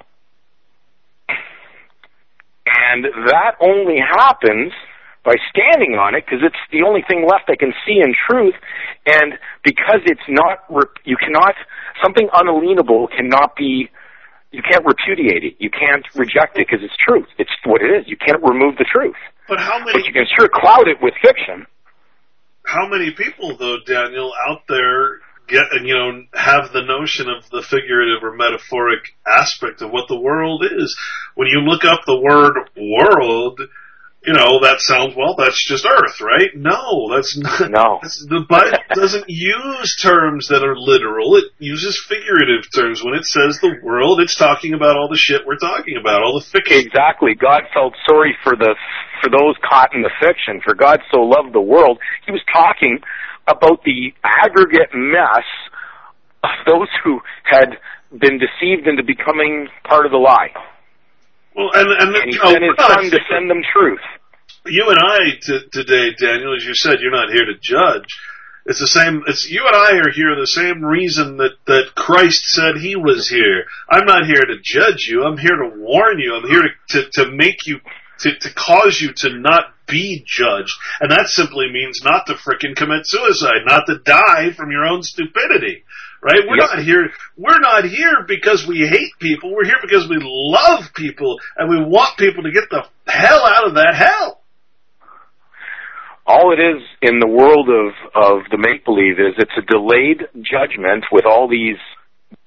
[SPEAKER 10] And that only happens by standing on it, because it's the only thing left I can see in truth, and because it's not, you cannot, something unalienable cannot be, you can't repudiate it. You can't reject it because it's truth. It's what it is. You can't remove the truth.
[SPEAKER 9] But how many?
[SPEAKER 10] But you can sure cloud it with fiction.
[SPEAKER 9] How many people, though, Daniel, out there get and you know have the notion of the figurative or metaphoric aspect of what the world is? When you look up the word "world," you know that sounds, well, that's just Earth, right? No, that's not.
[SPEAKER 10] No,
[SPEAKER 9] that's, the Bible doesn't use terms that are literal. It uses figurative terms. When it says the world, it's talking about all the shit we're talking about, all the fiction.
[SPEAKER 10] Exactly. God felt sorry for the for those caught in the fiction. For God so loved the world, He was talking about the aggregate mess of those who had been deceived into becoming part of the lie.
[SPEAKER 9] Well, and, and,
[SPEAKER 10] and He
[SPEAKER 9] you know,
[SPEAKER 10] sent His Son to send them truth.
[SPEAKER 9] You and I t- today, Daniel, as you said, you're not here to judge. It's the same. It's you and I are here the same reason that that Christ said He was here. I'm not here to judge you. I'm here to warn you. I'm here to to, to make you to, to cause you to not be judged, and that simply means not to frickin' commit suicide, not to die from your own stupidity. Right? We're yep. not here. We're not here because we hate people. We're here because we love people, and we want people to get the hell out of that hell.
[SPEAKER 10] All it is in the world of, of the make-believe is it's a delayed judgment with all these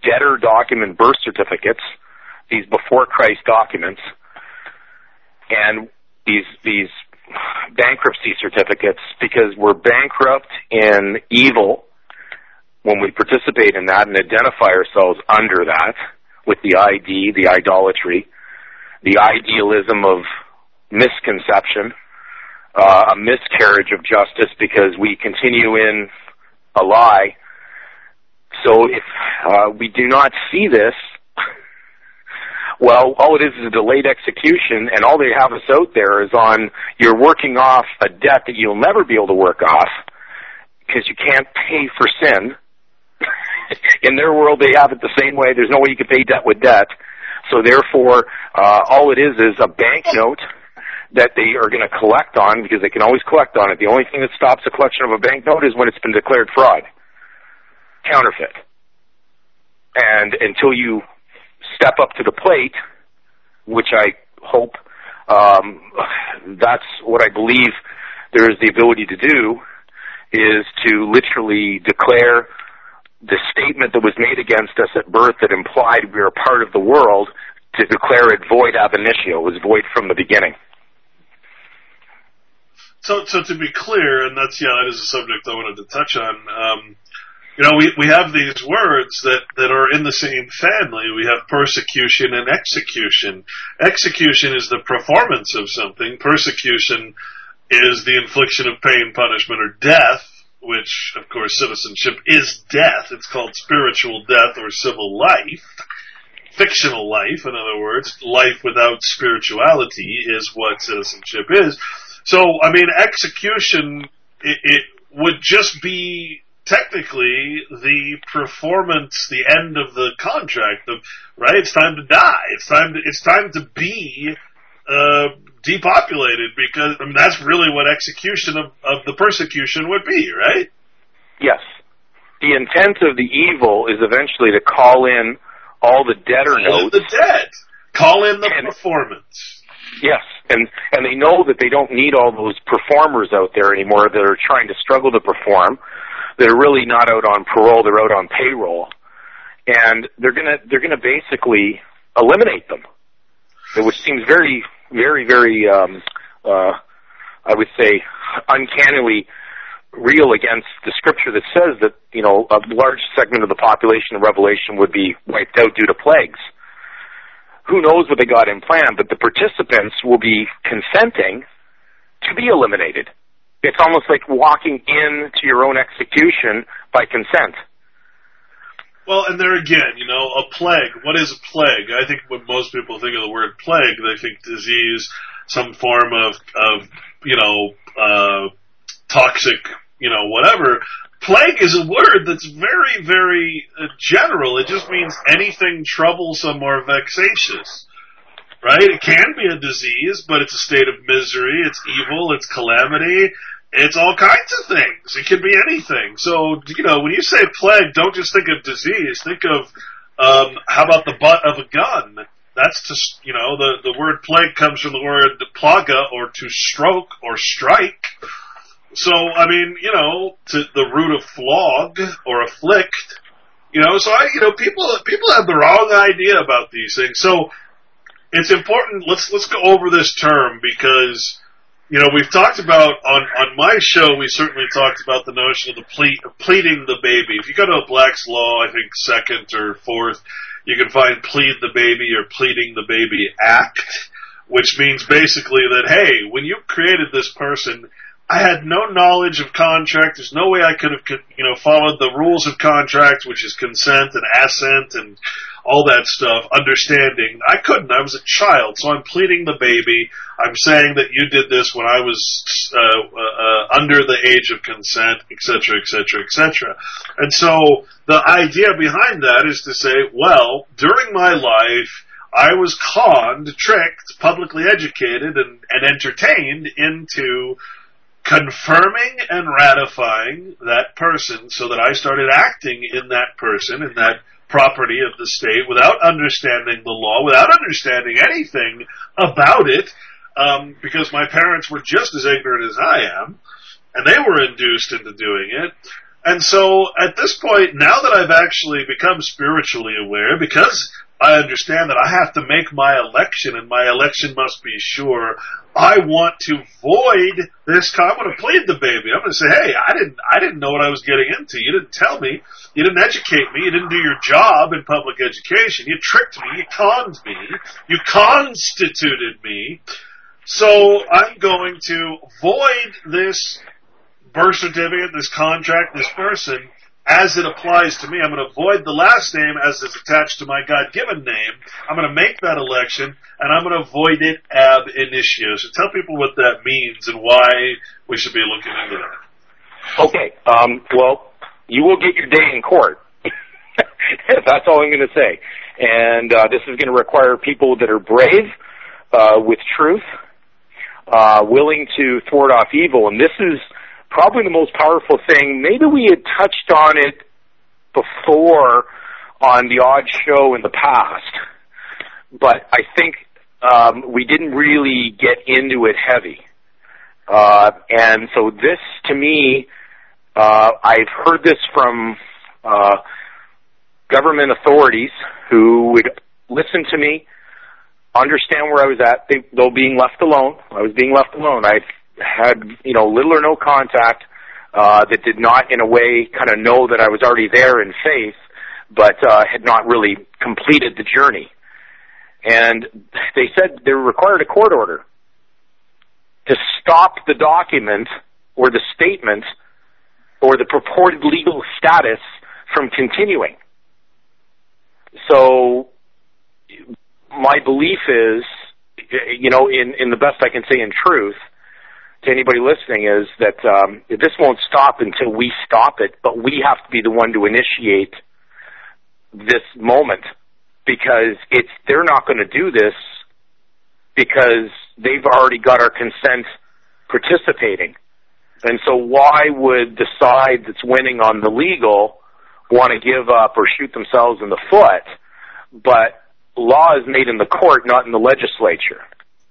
[SPEAKER 10] debtor document birth certificates, these before Christ documents, and these these bankruptcy certificates, because we're bankrupt in evil when we participate in that and identify ourselves under that with the I D, the idolatry, the idealism of misconception, uh, a miscarriage of justice because we continue in a lie. So if uh, we do not see this, well, all it is is a delayed execution, and all they have us out there is on, you're working off a debt that you'll never be able to work off because you can't pay for sin. In their world, they have it the same way. There's no way you can pay debt with debt. So therefore, uh, all it is is a banknote that they are going to collect on, because they can always collect on it. The only thing that stops the collection of a banknote is when it's been declared fraud, counterfeit. And until you step up to the plate, which I hope, um, that's what I believe there is the ability to do, is to literally declare the statement that was made against us at birth that implied we were part of the world, to declare it void ab initio. It was void from the beginning.
[SPEAKER 9] So, so to be clear, and that's, yeah, that is a subject I wanted to touch on. Um, you know, we, we have these words that, that are in the same family. We have persecution and execution. Execution is the performance of something. Persecution is the infliction of pain, punishment, or death, which, of course, citizenship is death. It's called spiritual death or civil life. Fictional life, in other words. Life without spirituality is what citizenship is. So, I mean, execution, it, it would just be technically the performance, the end of the contract. Of, right? It's time to die. It's time to, it's time to be uh, depopulated, because I mean, that's really what execution of, of the persecution would be, right?
[SPEAKER 10] Yes. The intent of the evil is eventually to call in all the debtor
[SPEAKER 9] call
[SPEAKER 10] notes.
[SPEAKER 9] In the dead. Call in the
[SPEAKER 10] and,
[SPEAKER 9] performance.
[SPEAKER 10] Yes, and, and they know that they don't need all those performers out there anymore that are trying to struggle to perform. They're really not out on parole, they're out on payroll. And they're gonna they're gonna basically eliminate them. Which seems very, very, very um uh I would say uncannily real against the scripture that says that, you know, a large segment of the population of Revelation would be wiped out due to plagues. Who knows what they got in plan, but the participants will be consenting to be eliminated. It's almost like walking into your own execution by consent.
[SPEAKER 9] Well, and there again, you know, a plague. What is a plague? I think when most people think of the word plague, they think disease, some form of, of you know, uh, toxic, you know, whatever. Plague is a word that's very, very uh, general. It just means anything troublesome or vexatious, right? It can be a disease, but it's a state of misery, it's evil, it's calamity, it's all kinds of things. It can be anything. So, you know, when you say plague, don't just think of disease. Think of, um, how about the butt of a gun? That's to, you know, the, the word plague comes from the word plaga, or to stroke or strike. So, I mean, you know, to the root of flog or afflict, you know, so I, you know, people, people have the wrong idea about these things. So, it's important, let's, let's go over this term, because, you know, we've talked about, on, on my show, we certainly talked about the notion of the ple- pleading the baby. If you go to Black's Law, I think second or fourth, you can find plead the baby or pleading the baby act, which means basically that, hey, when you created this person, I had no knowledge of contract. There's no way I could have, you know, followed the rules of contract, which is consent and assent and all that stuff, understanding. I couldn't. I was a child, so I'm pleading the baby. I'm saying that you did this when I was uh, uh, under the age of consent, et cetera, et cetera, et cetera. And so the idea behind that is to say, well, during my life, I was conned, tricked, publicly educated, and, and entertained into confirming and ratifying that person, so that I started acting in that person, in that property of the state, without understanding the law, without understanding anything about it, um, because my parents were just as ignorant as I am, and they were induced into doing it. And so at this point, now that I've actually become spiritually aware, because I understand that I have to make my election, and my election must be sure, I want to void this. I'm going to plead the baby. I'm going to say, hey, I didn't, I didn't know what I was getting into. You didn't tell me. You didn't educate me. You didn't do your job in public education. You tricked me. You conned me. You constituted me. So I'm going to void this birth certificate, this contract, this person, as it applies to me. I'm going to void the last name as is attached to my God-given name. I'm going to make that election, and I'm going to void it ab initio. So tell people what that means and why we should be looking into that.
[SPEAKER 10] Okay. Um, well, you will get your day in court. That's all I'm going to say. And uh, this is going to require people that are brave, uh, with truth, uh, willing to thwart off evil. And this is probably the most powerful thing. Maybe we had touched on it before on the odd show in the past, but I think um, we didn't really get into it heavy. Uh, and so this, to me, uh, I've heard this from uh, government authorities who would listen to me, understand where I was at, they, though being left alone. I was being left alone. I've had, you know, little or no contact, uh, that did not in a way kind of know that I was already there in faith, but, uh, had not really completed the journey. And they said they required a court order to stop the document or the statement or the purported legal status from continuing. So my belief is, you know, in, in the best I can say in truth, to anybody listening, is that um, this won't stop until we stop it, but we have to be the one to initiate this moment, because it's they're not going to do this because they've already got our consent participating. And so why would the side that's winning on the legal want to give up or shoot themselves in the foot? But law is made in the court, not in the legislature.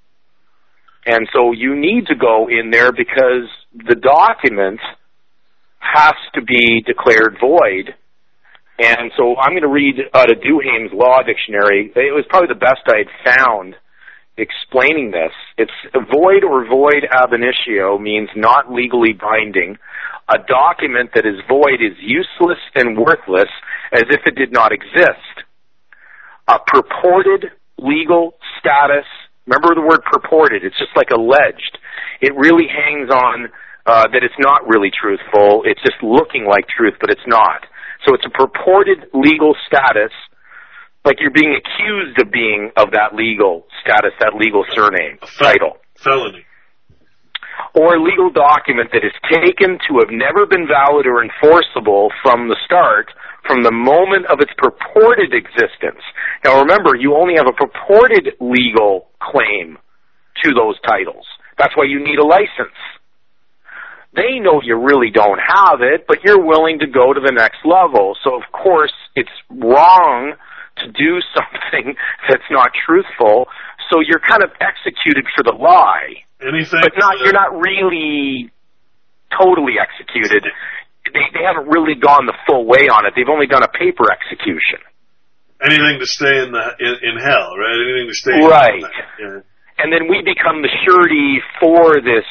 [SPEAKER 10] And so you need to go in there because the document has to be declared void. And so I'm going to read out of Duhame's Law Dictionary. It was probably the best I'd found explaining this. It's void or void ab initio means not legally binding. A document that is void is useless and worthless as if it did not exist. A purported legal status. Remember the word purported. It's just like alleged. It really hangs on uh, that it's not really truthful. It's just looking like truth, but it's not. So it's a purported legal status, like you're being accused of being of that legal status, that legal surname, Fel- title.
[SPEAKER 9] Felony.
[SPEAKER 10] Or a legal document that is taken to have never been valid or enforceable from the start, from the moment of its purported existence. Now remember, you only have a purported legal claim to those titles. That's why you need a license. They know you really don't have it, but you're willing to go to the next level. So of course, it's wrong to do something that's not truthful, so you're kind of executed for the lie.
[SPEAKER 9] Anything
[SPEAKER 10] but not, you're not really totally executed. They, they haven't really gone the full way on it. They've only done a paper execution.
[SPEAKER 9] Anything to stay in the in, in hell, right? Anything to stay
[SPEAKER 10] right.
[SPEAKER 9] in hell. Yeah.
[SPEAKER 10] And then we become the surety for this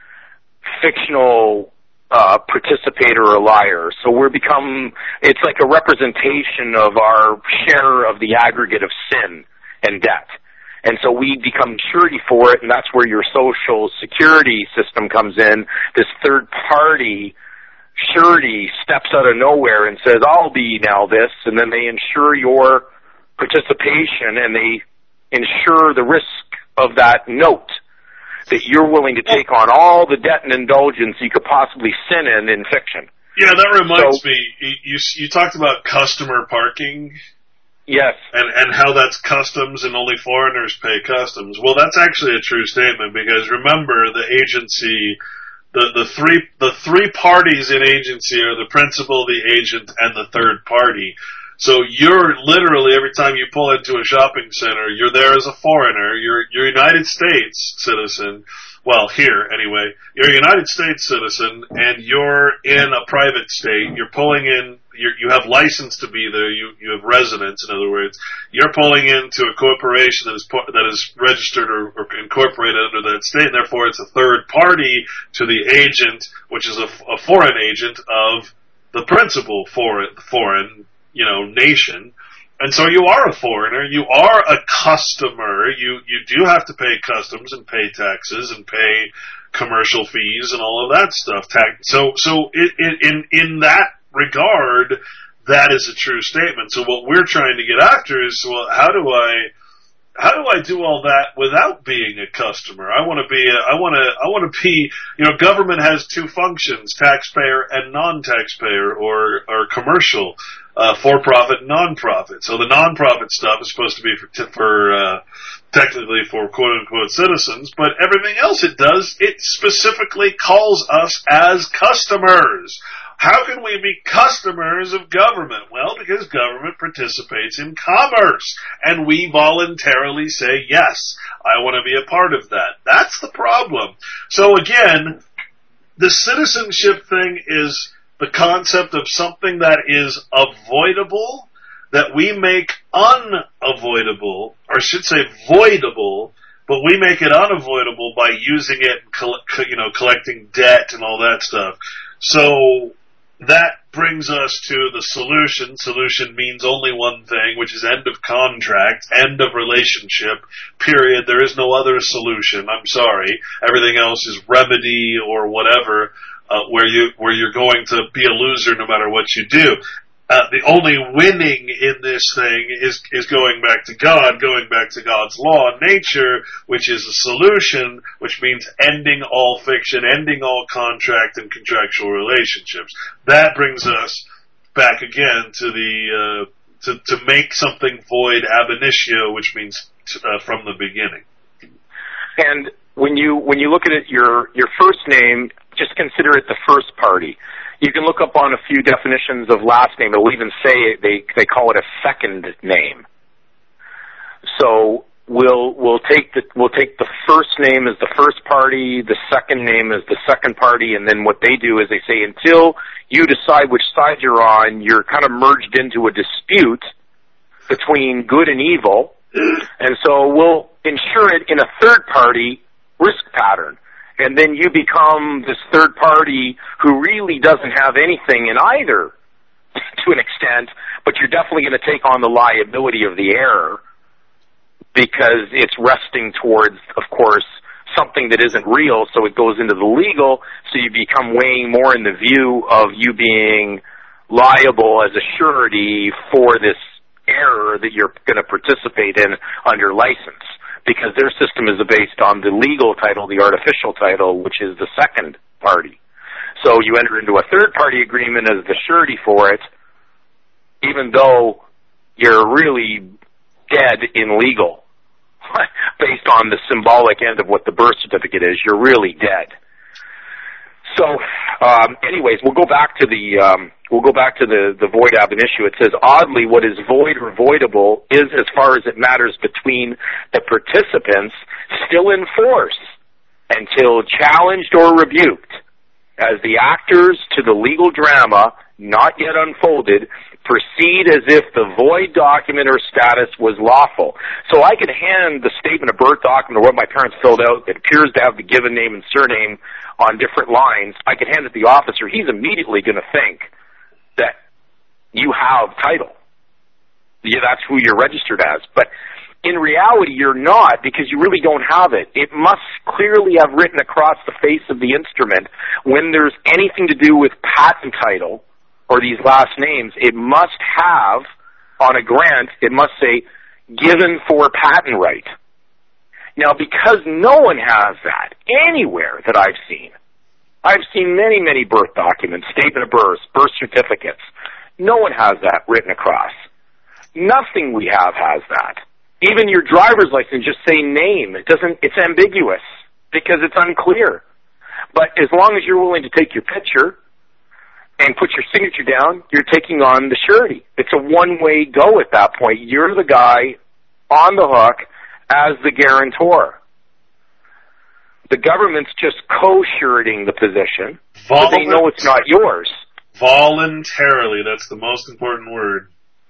[SPEAKER 10] fictional uh, participator or liar. So we're become, it's like a representation of our share of the aggregate of sin and debt. And so we become surety for it, and that's where your social security system comes in. This third party surety steps out of nowhere and says, I'll be now this, and then they insure your participation, and they insure the risk of that note that you're willing to take on all the debt and indulgence you could possibly sin in in fiction.
[SPEAKER 9] Yeah, that reminds
[SPEAKER 10] so,
[SPEAKER 9] me, you, you talked about customer parking.
[SPEAKER 10] Yes.
[SPEAKER 9] And and how that's customs and only foreigners pay customs. Well, that's actually a true statement, because remember, the agency, the, the three the three parties in agency are the principal, the agent, and the third party. So you're literally, every time you pull into a shopping center, you're there as a foreigner, you're you're a United States citizen, well, here anyway, you're a United States citizen and you're in a private state. You're pulling in, you're, you have license to be there. You you have residence, in other words. You're pulling into a corporation that is that is registered or, or incorporated under that state, and therefore it's a third party to the agent, which is a, a foreign agent of the principal foreign foreign you know nation. And so you are a foreigner, you are a customer, you, you do have to pay customs and pay taxes and pay commercial fees and all of that stuff. So, so it, it, in, in that regard, that is a true statement. So what we're trying to get after is, well, how do I, how do I do all that without being a customer? I want to be, a, I want to, I want to be, you know, government has two functions, taxpayer and non-taxpayer or, or commercial. Uh, for-profit and non-profit. So the non-profit stuff is supposed to be for, t- for uh, technically for quote-unquote citizens, but everything else it does, it specifically calls us as customers. How can we be customers of government? Well, because government participates in commerce, and we voluntarily say, yes, I want to be a part of that. That's the problem. So again, the citizenship thing is the concept of something that is avoidable, that we make unavoidable, or I should say voidable, but we make it unavoidable by using it, you know, collecting debt and all that stuff. So that brings us to the solution. Solution means only one thing, which is end of contract, end of relationship, period. There is no other solution. I'm sorry. Everything else is remedy or whatever. Uh, where you where you're going to be a loser no matter what you do. Uh, the only winning in this thing is is going back to God, going back to God's law and nature, which is a solution, which means ending all fiction, ending all contract and contractual relationships. That brings us back again to the uh, to to make something void ab initio, which means uh, from the beginning.
[SPEAKER 10] And when you when you look at it, your your first name, just consider it the first party. You can look up on a few definitions of last name. It'll even say they they call it a second name. So we'll we'll take the we'll take the first name as the first party, the second name as the second party, and then what they do is they say until you decide which side you're on, you're kind of merged into a dispute between good and evil, and so we'll insure it in a third party risk pattern. And then you become this third party who really doesn't have anything in either to an extent, but you're definitely going to take on the liability of the error because it's resting towards, of course, something that isn't real, so it goes into the legal, so you become weighing more in the view of you being liable as a surety for this error that you're going to participate in under license. Because their system is based on the legal title, the artificial title, which is the second party. So you enter into a third-party agreement as the surety for it, even though you're really dead in legal. Based on the symbolic end of what the birth certificate is, you're really dead. So, um, anyways, we'll go back to the um, we'll go back to the, the void ab initio. It says, oddly, what is void or voidable is, as far as it matters between the participants, still in force until challenged or rebuked, as the actors to the legal drama, not yet unfolded, proceed as if the void document or status was lawful. So I could hand the statement of birth document or what my parents filled out that appears to have the given name and surname on different lines. I could hand it to the officer. He's immediately going to think that you have title. Yeah, that's who you're registered as. But in reality, you're not, because you really don't have it. It must clearly have written across the face of the instrument when there's anything to do with patent title or these last names, it must have, on a grant, it must say, given for patent right. Now, because no one has that anywhere that I've seen, I've seen many, many birth documents, statement of birth, birth certificates. No one has that written across. Nothing we have has that. Even your driver's license, just say name. It doesn't, it's ambiguous because it's unclear. But as long as you're willing to take your picture and put your signature down, you're taking on the surety. It's a one-way go at that point. You're the guy on the hook as the guarantor. the government's just co-shirting the position,
[SPEAKER 9] Vol-
[SPEAKER 10] but they know it's not yours.
[SPEAKER 9] Voluntarily, that's the most important word.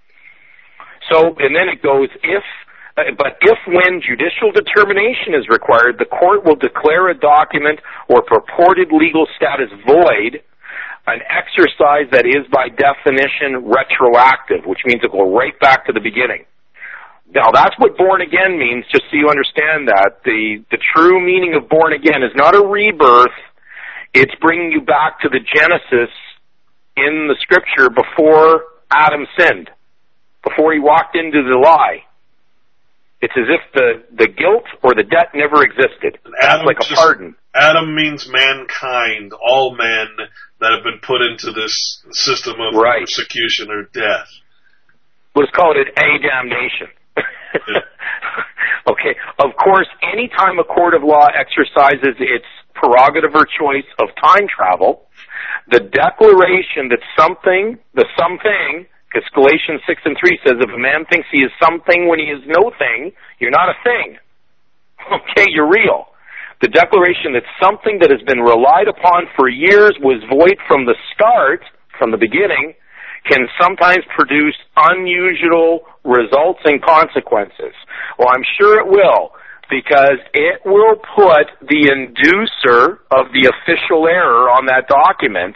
[SPEAKER 10] So, and then it goes, if, uh, but if when judicial determination is required, the court will declare a document or purported legal status void, an exercise that is by definition retroactive, which means it will go right back to the beginning. Now, that's what born again means, just so you understand that. The, the true meaning of born again is not a rebirth. It's bringing you back to the Genesis in the scripture before Adam sinned, before he walked into the lie. It's as if the, the guilt or the debt never existed. That's like a just, pardon.
[SPEAKER 9] Adam means mankind, all men that have been put into this system of
[SPEAKER 10] right.
[SPEAKER 9] persecution or death.
[SPEAKER 10] Let's call it a damnation.
[SPEAKER 9] Yeah.
[SPEAKER 10] Okay. Of course, anytime a court of law exercises its prerogative or choice of time travel, the declaration that something, the something, because Galatians six and three says if a man thinks he is something when he is no thing, you're not a thing. Okay, you're real. The declaration that something that has been relied upon for years was void from the start, from the beginning, can sometimes produce unusual results and consequences. Well, I'm sure it will, because it will put the inducer of the official error on that document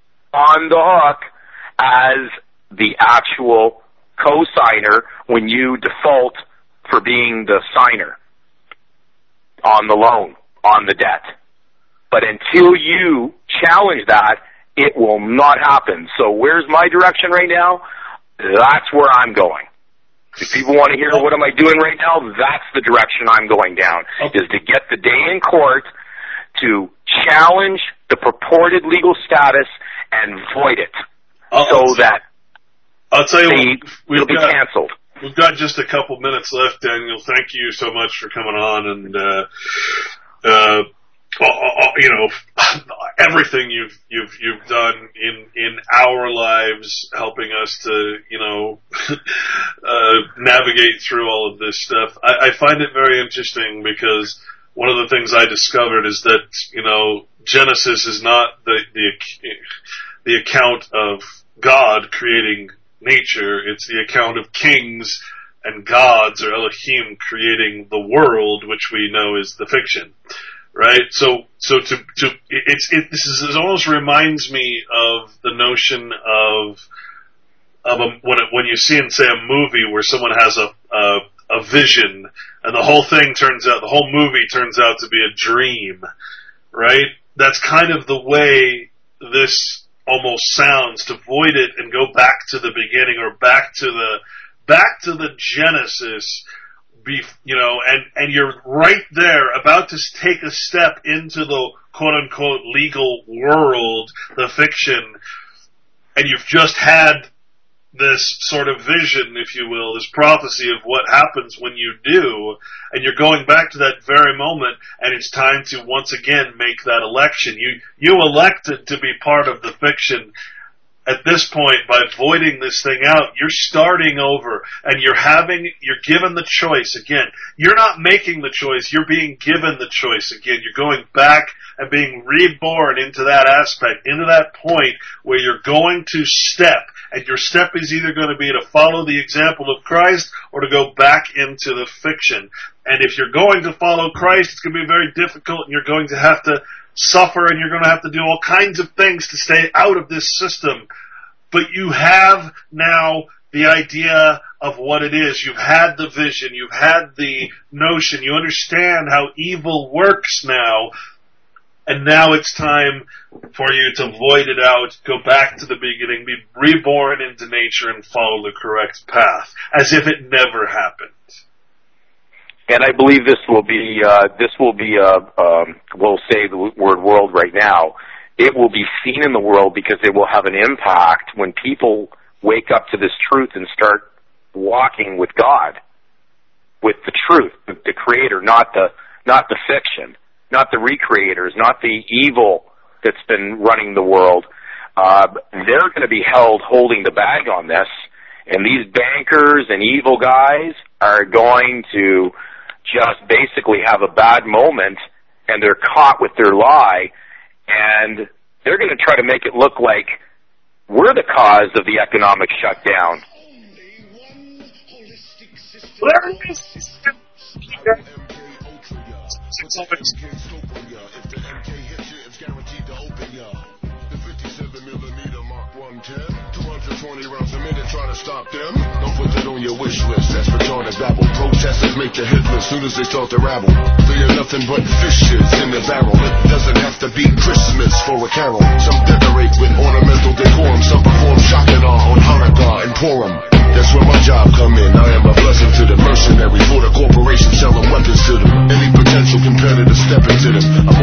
[SPEAKER 10] on the hook as the actual co-signer when you default for being the signer on the loan, on the debt. But until you challenge that, it will not happen. So where's my direction right now? That's where I'm going. If people want to hear what am I doing right now, that's the direction I'm going down, is to get the day in court to challenge the purported legal status and void it
[SPEAKER 9] I'll,
[SPEAKER 10] so
[SPEAKER 9] I'll
[SPEAKER 10] that
[SPEAKER 9] I'll tell you
[SPEAKER 10] the,
[SPEAKER 9] what, we've
[SPEAKER 10] it'll be
[SPEAKER 9] got,
[SPEAKER 10] canceled.
[SPEAKER 9] We've got just a couple minutes left, Daniel. Thank you so much for coming on and, uh, uh, you know, everything you've you've you've done in in our lives, helping us to you know uh, navigate through all of this stuff. I, I find it very interesting because one of the things I discovered is that you know Genesis is not the the the account of God creating nature; it's the account of kings and gods or Elohim creating the world, which we know is the fiction. Right, so so to to it's it this is it almost reminds me of the notion of of a, when it, when you see in say a movie where someone has a, a a vision and the whole thing turns out the whole movie turns out to be a dream, right? That's kind of the way this almost sounds, to void it and go back to the beginning or back to the back to the Genesis. Be, you know, and, and you're right there about to take a step into the quote-unquote legal world, the fiction, and you've just had this sort of vision, if you will, this prophecy of what happens when you do, and you're going back to that very moment, and it's time to once again make that election. You, you elected to be part of the fiction. At this point, by voiding this thing out, you're starting over and you're having, you're given the choice again. You're not making the choice, you're being given the choice again. You're going back and being reborn into that aspect, into that point where you're going to step. And your step is either going to be to follow the example of Christ or to go back into the fiction. And if you're going to follow Christ, it's going to be very difficult and you're going to have to suffer and you're going to have to do all kinds of things to stay out of this system. But you have now the idea of what it is. You've had the vision. You've had the notion. You understand how evil works now. And now it's time for you to void it out, go back to the beginning, be reborn into nature and follow the correct path, as if it never happened.
[SPEAKER 10] And I believe this will be, uh, this will be, uh, um, we'll say the word world right now. It will be seen in the world because it will have an impact when people wake up to this truth and start walking with God, with the truth, the, the Creator, not the, not the fiction, not the recreators, not the evil that's been running the world. Uh, they're going to be held holding the bag on this, and these bankers and evil guys are going to just basically have a bad moment and they're caught with their lie, and they're going to try to make it look like we're the cause of the economic shutdown.
[SPEAKER 5] twenty rounds a minute, try to stop them. Don't put that on your wish list, that's retarded babble. Protesters make you hit list soon as they start to rabble. They are nothing but fishes in the barrel. It doesn't have to be Christmas for a carol. Some decorate with ornamental decorum. Some perform Shakana on Hanukkah and Purim. That's where my job come in. I am a blessing to the mercenary for the corporation selling weapons to them. Any potential competitor step into them. I'm